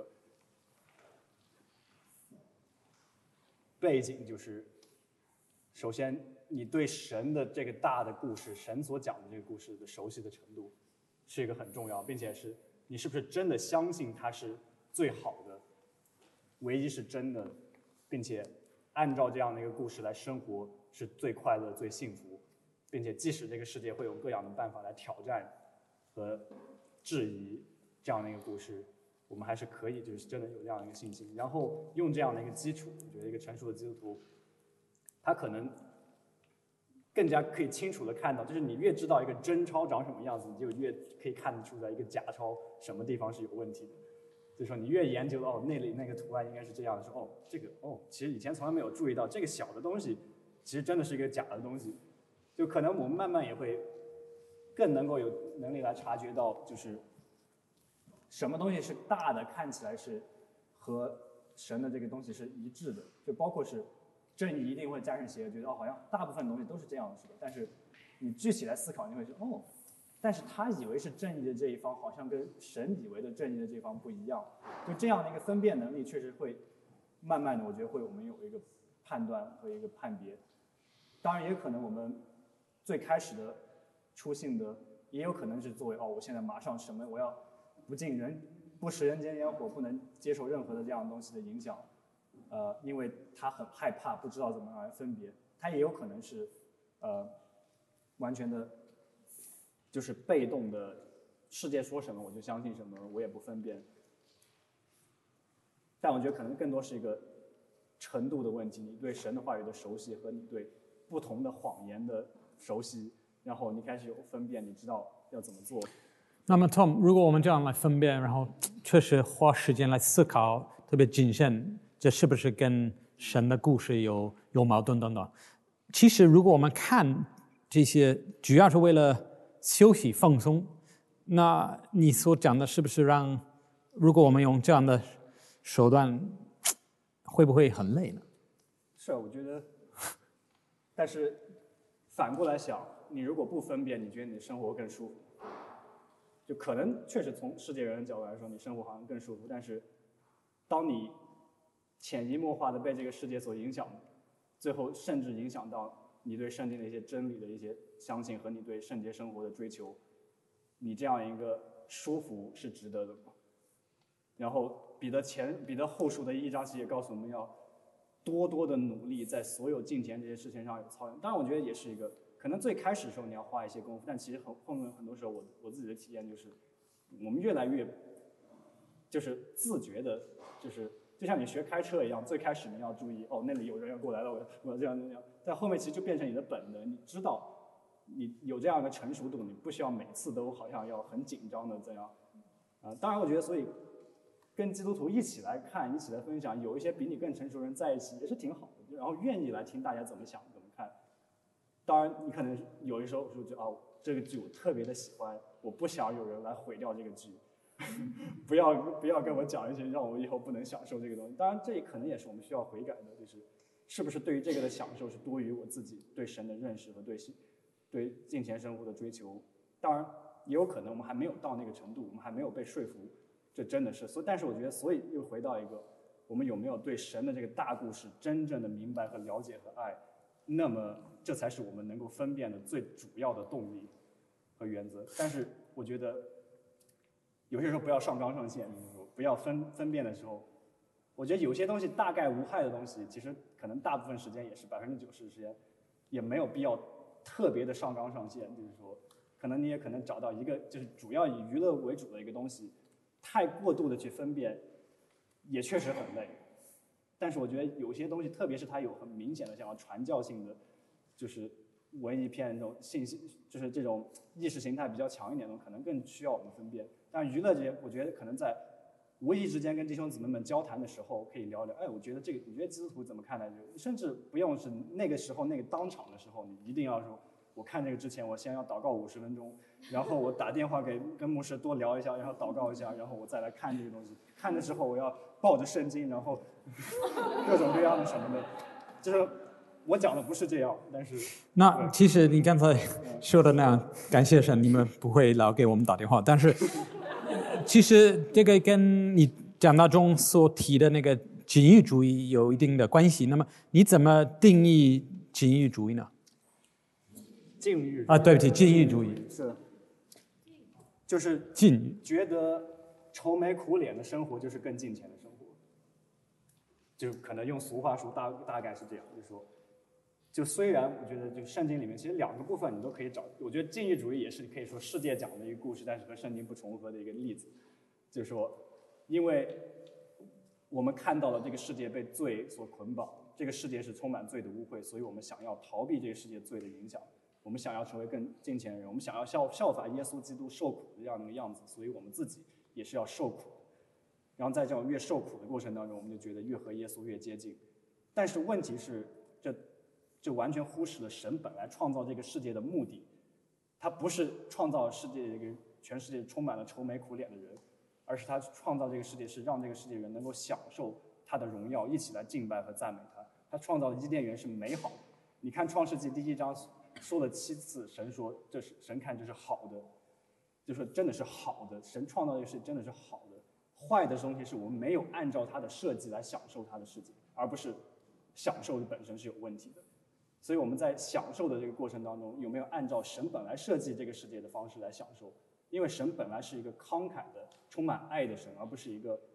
Speaker 2: 背景，就是首先你对神的这个大的故事，神所讲的这个故事的熟悉的程度，是一个很重要，并且是你是不是真的相信它是最好的，唯一是真的，并且按照这样的一个故事来生活是最快乐、最幸福，并且即使这个世界会有各样的办法来挑战和质疑这样的一个故事，我们还是可以就是真的有这样的一个信心，然后用这样的一个基础，我觉得一个成熟的基督徒，他可能更加可以清楚地看到，就是你越知道一个真钞长什么样子，你就越可以看得出来一个假钞什么地方是有问题的。就是说你越研究哦，那里那个图案应该是这样的时候，哦，这个哦，其实以前从来没有注意到这个小的东西，其实真的是一个假的东西。就可能我们慢慢也会更能够有能力来察觉到，就是什么东西是大的，看起来是和神的这个东西是一致的，就包括是正义一定会战胜邪恶，觉得哦，好像大部分东西都是这样的，是的。但是你具体来思考，你会说哦。但是他以为是正义的这一方，好像跟神以为的正义的这一方不一样。就这样的一个分辨能力，确实会慢慢的，我觉得会我们有一个判断和一个判别。当然，也可能我们最开始的初信的，也有可能是作为哦，我现在马上什么，我要不进人不食人间烟火，不能接受任何的这样的东西的影响。 呃，因为他很害怕，不知道怎么样来分别。他也有可能是，呃，完全的，就是被动的，世界说什么我就相信什么，我也不分辨。但我觉得可能更多是一个程度的问题，你对神的话语的熟悉和你对不同的谎言的熟悉，然后你开始有分辨，你知道要怎么做。
Speaker 3: 那么 Tom， 如果我们这样来分辨，然后确实花时间来思考，特别谨慎，这是不是跟神的故事有有矛盾等等？其实如果我们看这些，主要是为了休息放松，那你所讲的是不是让，如果我们用这样的手段，会不会很累呢？
Speaker 2: 是，我觉得，但是反过来想，你如果不分辨，你觉得你的生活更舒服？就可能确实从世界人的角度来说，你生活好像更舒服，但是当你潜移默化的被这个世界所影响，最后甚至影响到你对圣经的一些真理的一些相信和你对圣洁生活的追求，你这样一个舒服是值得的吗？然后彼得前彼得后书的一章其实也告诉我们要多多的努力在所有敬虔这些事情上有操练。当然我觉得也是一个可能最开始的时候你要花一些功夫，但其实很后面很多时候我我自己的体验就是我们越来越就是自觉的，就是就像你学开车一样，最开始你要注意哦那里有人要过来了，我我要这样那样，但后面其实就变成你的本能，你知道你有这样的成熟度，你不需要每次都好像要很紧张的这样啊、呃。当然我觉得所以跟基督徒一起来看，一起来分享，有一些比你更成熟的人在一起也是挺好的，然后愿意来听大家怎么想怎么看。当然你可能有的时候说就哦这个剧我特别的喜欢，我不想有人来毁掉这个剧，不要不要跟我讲一些让我以后不能享受这个东西。当然这可能也是我们需要悔改的，就是是不是对于这个的享受是多于我自己对神的认识和对对敬虔生活的追求。当然也有可能我们还没有到那个程度，我们还没有被说服，这真的是所以但是我觉得所以又回到一个我们有没有对神的这个大故事真正的明白和了解和爱，那么这才是我们能够分辨的最主要的动力和原则。但是我觉得有些时候不要上纲上线，不要分分辨的时候，我觉得有些东西大概无害的东西，其实可能大部分时间也是百分之九十的时间，也没有必要特别的上纲上线。就是说，可能你也可能找到一个就是主要以娱乐为主的一个东西，太过度的去分辨，也确实很累。但是我觉得有些东西，特别是它有很明显的想要传教性的，就是文艺片这种信息，就是这种意识形态比较强一点的，可能更需要我们分辨。但娱乐这些，我觉得可能在无意之间跟弟兄姊妹们交谈的时候，可以聊聊。哎，我觉得这个，你觉得基督徒怎么看待这个？甚至不用是那个时候那个当场的时候，你一定要说，我看这个之前，我先要祷告五十分钟，然后我打电话给跟牧师多聊一下，然后祷告一下，然后我再来看这个东西。看的时候我要抱着圣经，然后各种各样的什么的，就是我讲的不是这样，但是
Speaker 3: 那其实你刚才说的那样，感谢神，你们不会老给我们打电话，但是其实这个跟你讲到中所提的那个禁欲主义有一定的关系。那么你怎么定义禁欲主义呢？
Speaker 2: 禁欲
Speaker 3: 啊，对不起，禁欲主义
Speaker 2: 是，就是
Speaker 3: 禁欲，
Speaker 2: 觉得愁眉苦脸的生活就是更金钱的生活，就可能用俗话说大大概是这样，就是说，就虽然我觉得就圣经里面其实两个部分你都可以找，我觉得禁欲主义也是可以说世界讲的一个故事，但是和圣经不重合的一个例子，就是说，因为我们看到了这个世界被罪所捆绑，这个世界是充满罪的污秽，所以我们想要逃避这个世界罪的影响。我们想要成为更敬虔的人，我们想要效效法耶稣基督受苦的这样的一个样子，所以我们自己也是要受苦。然后在这种越受苦的过程当中，我们就觉得越和耶稣越接近。但是问题是，这就完全忽视了神本来创造这个世界的目的。他不是创造世界一个全世界充满了愁眉苦脸的人，而是他创造这个世界是让这个世界人能够享受他的荣耀，一起来敬拜和赞美他。他创造的伊甸园是美好的。你看创世纪第一章说了七次，神说这是神看这是好的，就说真的是好的。神创造这个世界真的是好的，坏的东西是我们没有按照他的设计来享受他的世界，而不是享受的本身是有问题的。所以我们在享受的这个过程当中，有没有按照神本来设计这个世界的方式来享受？因为神本来是一个慷慨的、充满爱的神，而不是一个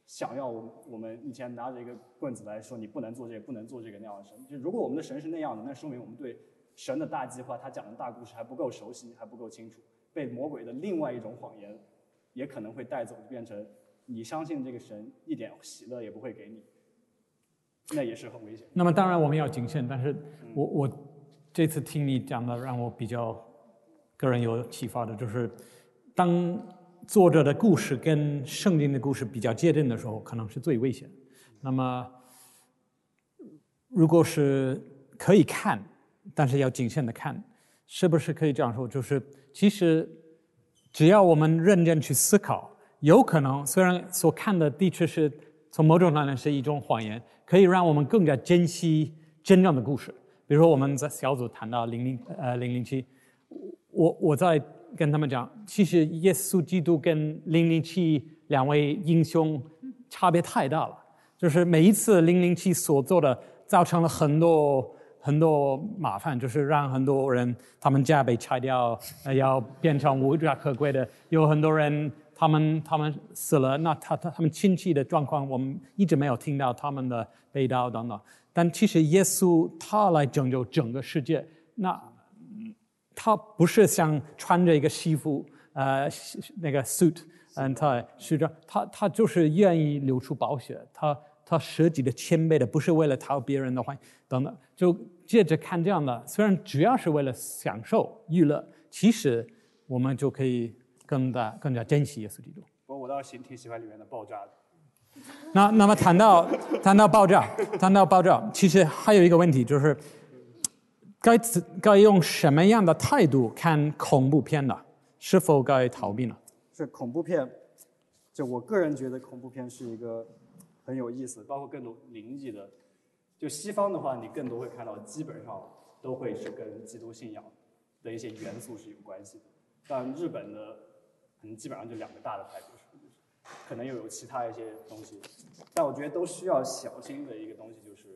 Speaker 2: 想要我我们以前拿着一个棍子来说你不能做这个不能做这个那样的神。就如果我们的神是那样的，那说明我们对神的大计划他讲的大故事还不够熟悉，还不够清楚，被魔鬼的另外一种谎言也可能会带走，变成你相信这个神一点喜乐也不会给你，那也是很危险。
Speaker 3: 那么当然我们要谨慎，但是我我这次听你讲的让我比较个人有启发的，就是当作者的故事跟圣经的故事比较接近的时候，可能是最危险。那么如果是可以看，但是要谨慎的看，是不是可以这样说，就是其实只要我们认真去思考，有可能虽然所看的的确是从某种上来是一种谎言，可以让我们更加珍惜真正的故事。比如说我们在小组谈到零零呃零零七，我我在跟他们讲，其实耶稣基督跟零零七两位英雄差别太大了，就是每一次零零七所做的造成了很多很多麻烦，就是让很多人他们家被拆掉，呃、要变成无家可归的，有很多人他们他们死了，那他他他们亲戚的状况我们一直没有听到他们的被盗等等。但其实耶稣他来拯救整个世界，那他不是像穿着一个西服，呃，那个 suit and tie， 是这样，他他就是愿意流出宝血，他他舍己的谦卑的，不是为了讨别人的欢迎等等。就借着看这样的，虽然主要是为了享受娱乐，其实我们就可以更加更加珍惜耶稣基督。
Speaker 2: 不过我倒是挺喜欢里面的爆炸的。
Speaker 3: 那那么谈到谈到爆炸，谈到爆炸，其实还有一个问题就是。该该用什么样的态度看恐怖片呢？是否该逃避呢？
Speaker 2: 是恐怖片，就我个人觉得恐怖片是一个很有意思，包括更多灵异的。就西方的话，你更多会看到，基本上都会是跟基督信仰的一些元素是有关系的。但日本的可能基本上就两个大的派别，可能又有其他一些东西，但我觉得都需要小心的一个东西就是。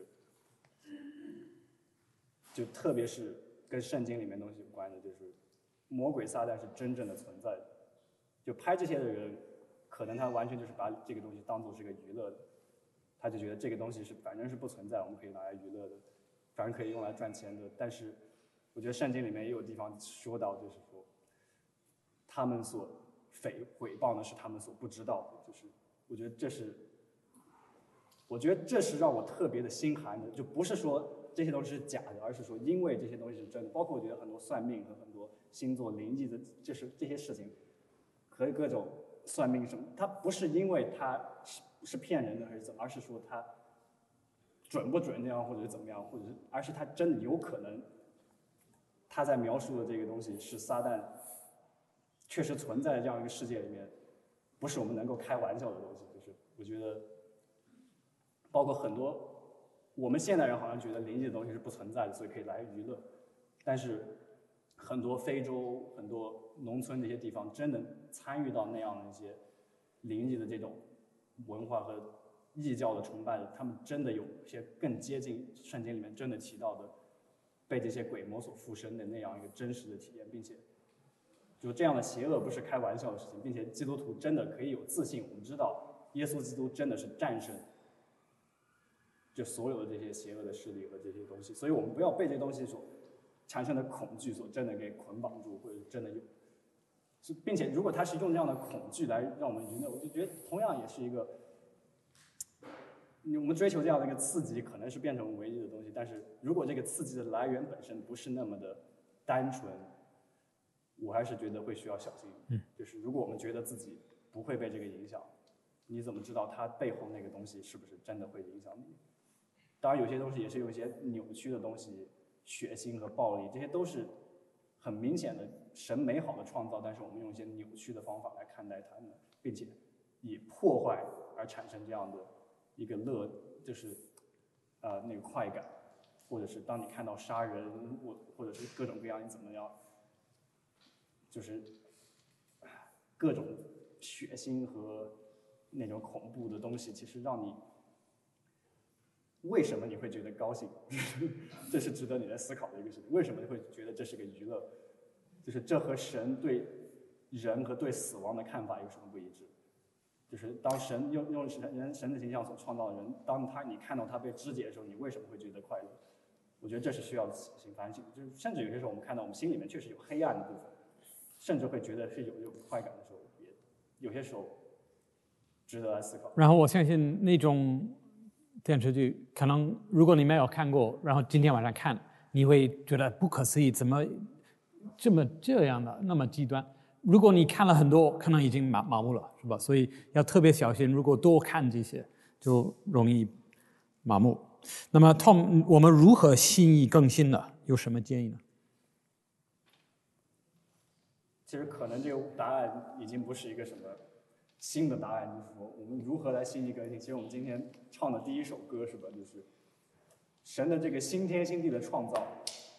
Speaker 2: 就特别是跟圣经里面东西有关的，就是魔鬼撒旦是真正的存在的。就拍这些的人，可能他完全就是把这个东西当作是个娱乐的，他就觉得这个东西是反正是不存在，我们可以拿来娱乐的，反正可以用来赚钱的。但是我觉得圣经里面也有地方说到，就是说他们所诽毁谤的是他们所不知道的，就是我觉得这是，我觉得这是让我特别的心寒的，就不是说。这些东西是假的，而是说因为这些东西是真的，包括我觉得很多算命和很多星座灵异的，就是这些事情和各种算命什么，它不是因为它是是骗人的还是怎么，而是说它准不准那样，或者是怎么样，或者是而是它真的有可能，他在描述的这个东西是撒旦确实存在的这样一个世界里面，不是我们能够开玩笑的东西。就是我觉得，包括很多。我们现代人好像觉得灵异的东西是不存在的，所以可以来娱乐。但是很多非洲、很多农村这些地方，真的参与到那样的一些灵异的这种文化和异教的崇拜的，他们真的有些更接近圣经里面真的提到的被这些鬼魔所附身的那样一个真实的体验，并且就这样的邪恶不是开玩笑的事情，并且基督徒真的可以有自信，我们知道耶稣基督真的是战胜。就所有的这些邪恶的势力和这些东西，所以我们不要被这东西所产生的恐惧所真的给捆绑住，或者真的有，并且如果他是用这样的恐惧来让我们娱乐，我就觉得同样也是一个，我们追求这样的一个刺激，可能是变成唯一的东西。但是如果这个刺激的来源本身不是那么的单纯，我还是觉得会需要小心。嗯，就是如果我们觉得自己不会被这个影响，你怎么知道它背后那个东西是不是真的会影响你？当然，有些东西也是有一些扭曲的东西，血腥和暴力，这些都是很明显的神美好的创造，但是我们用一些扭曲的方法来看待它们，并且以破坏而产生这样的一个乐，就是呃那个快感，或者是当你看到杀人，或或者是各种各样你怎么样，就是各种血腥和那种恐怖的东西，其实让你。为什么你会觉得高兴？这是值得你来思考的一个事情。为什么你会觉得这是个娱乐？就是这和神对人和对死亡的看法有什么不一致？ 就是当神用用神人神的形象所创造的人，当他你看到他被肢解的时候，你为什么会觉得快乐？我觉得这是需要行反省的。就是甚至有些时候我们看到我们心里面确实有黑暗的部分，甚至会觉得是有有快感的时候，也有些时候值得来思考。
Speaker 3: 然后我相信那种电视剧，可能如果你没有看过，然后今天晚上看，你会觉得不可思议，怎么这么这样的那么极端？如果你看了很多，可能已经麻麻木了，是吧？所以要特别小心，如果多看这些，就容易麻木。那么 Tom， 我们如何心意更新呢？有什么建议呢？
Speaker 2: 其实可能这个答案已经不是一个什么新的答案，就是说我们如何来心意更新。其实我们今天唱的第一首歌是吧，就是神的这个新天新地的创造。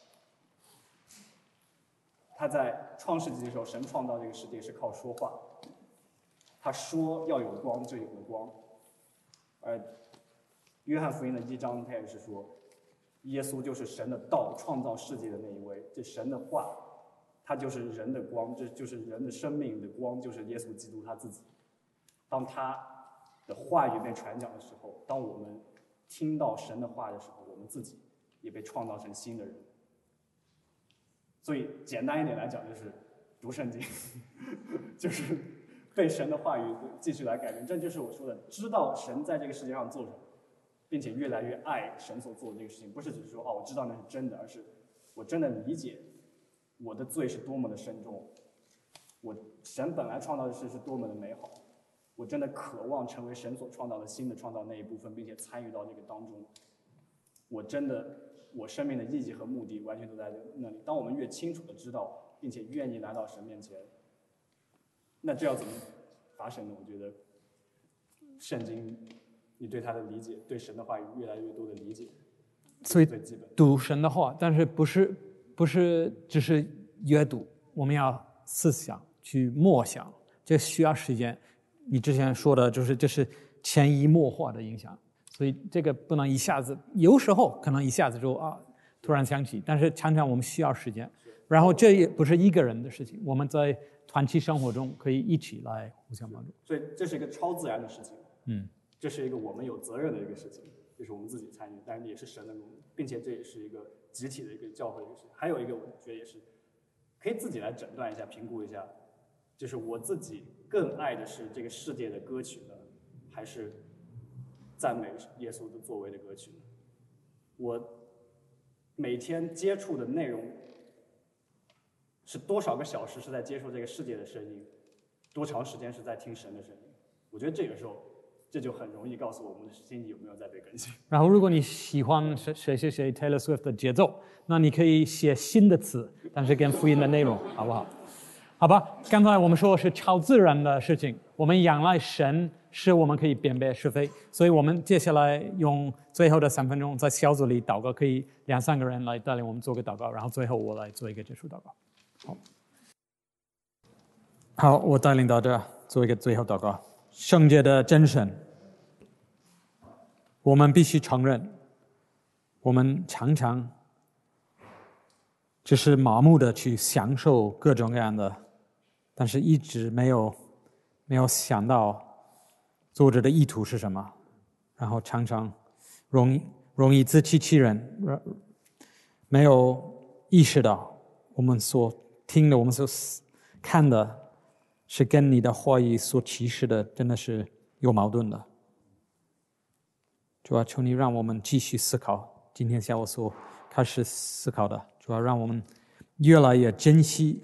Speaker 2: 他在创世纪的时候，神创造这个世界是靠说话，他说要有光就有了光。而约翰福音的一章他也是说，耶稣就是神的道，创造世界的那一位。这神的话，他就是人的光，这就是人的生命的光，就是耶稣基督他自己。当他的话语被传讲的时候，当我们听到神的话的时候，我们自己也被创造成新的人。所以简单一点来讲，就是读圣经，就是被神的话语继续来改变。这就是我说的，知道神在这个世界上做什么，并且越来越爱神所做的这个事情。不是只是说哦，我知道那是真的，而是我真的理解我的罪是多么的深重，我神本来创造的事是多么的美好，我真的渴望成为神所创造的新的创造那一部分，并且参与到这个当中。我真的，我生命的意义和目的完全都在那里。当我们越清楚的知道，并且愿意来到神面前，那这要怎么发生呢？我觉得圣经，你对他的理解，对神的话语越来越多的理解，
Speaker 3: 所以
Speaker 2: 最基本
Speaker 3: 读神的话，但是不是不是只是阅读，我们要思想去默想，这需要时间。你之前说的就是这是潜移默化的影响，所以这个不能一下子，有时候可能一下子就啊突然想起，但是常常我们需要时间。然后这也不是一个人的事情，我们在团体生活中可以一起来互相帮助。
Speaker 2: 所以这是一个超自然的事情，
Speaker 3: 嗯，
Speaker 2: 这是一个我们有责任的一个事情，就是我们自己参与，但是也是神的功，并且这也是一个集体的一个教会的一个事情。还有一个，我觉得也是可以自己来诊断一下、评估一下，就是我自己更爱的是这个世界的歌曲呢，还是赞美耶稣的作为的歌曲呢？我每天接触的内容是多少个小时是在接受这个世界的声音，多长时间是在听神的声音？我觉得这个时候，这就很容易告诉我们的心意有没有在被更新。
Speaker 3: 然后，如果你喜欢谁谁谁谁 Taylor Swift 的节奏，那你可以写新的词，但是跟福音的内容，好不好？好吧，刚才我们说是超自然的事情，我们仰赖神，是我们可以辨别是非。所以我们接下来用最后的三分钟在小组里祷告，可以两三个人来带领我们做个祷告，然后最后我来做一个结束祷告。好，好，我带领大家做一个最后祷告。圣洁的真神，我们必须承认，我们常常只是麻木的去享受各种各样的，但是一直没有没有想到作者的意图是什么，然后常常容易容易自欺欺人，没有意识到我们所听的、我们所看的，是跟你的话语所启示的，真的是有矛盾的。主啊，求你让我们继续思考今天下午所开始思考的，主要让我们越来越珍惜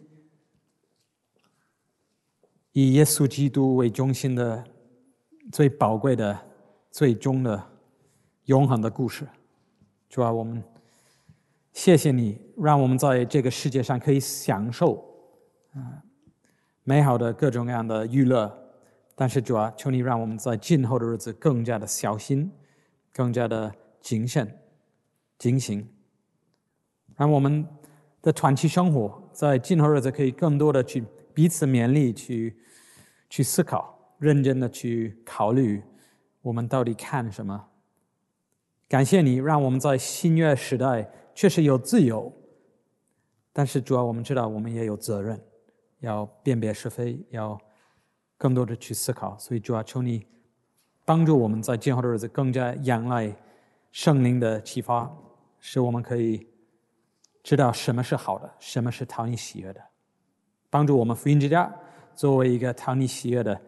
Speaker 3: 以耶稣基督为中心的最宝贵的、最终的、永恒的故事。主啊，我们谢谢你，让我们在这个世界上可以享受啊美好的各种各样的娱乐，但是主啊，求你让我们在今后的日子更加的小心，更加的谨慎、警醒，让我们的团体生活在今后日子可以更多的去彼此勉励，去去思考，认真的去考虑我们到底看什么。感谢你，让我们在新约时代确实有自由，但是主要我们知道我们也有责任，要辨别是非，要更多的去思考。所以主啊，求你帮助我们在今后的日子更加仰赖圣灵的启发，使我们可以知道什么是好的，什么是讨你喜悦的，帮助我们福音之家作为一个讨你喜悦的，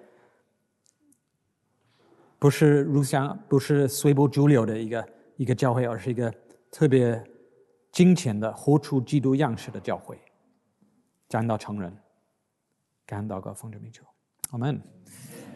Speaker 3: 不是如像不是随波逐流的一个一个教会，而是一个特别精简的活出基督样式的教会。讲道成人，感恩祷告，奉主名求，阿们。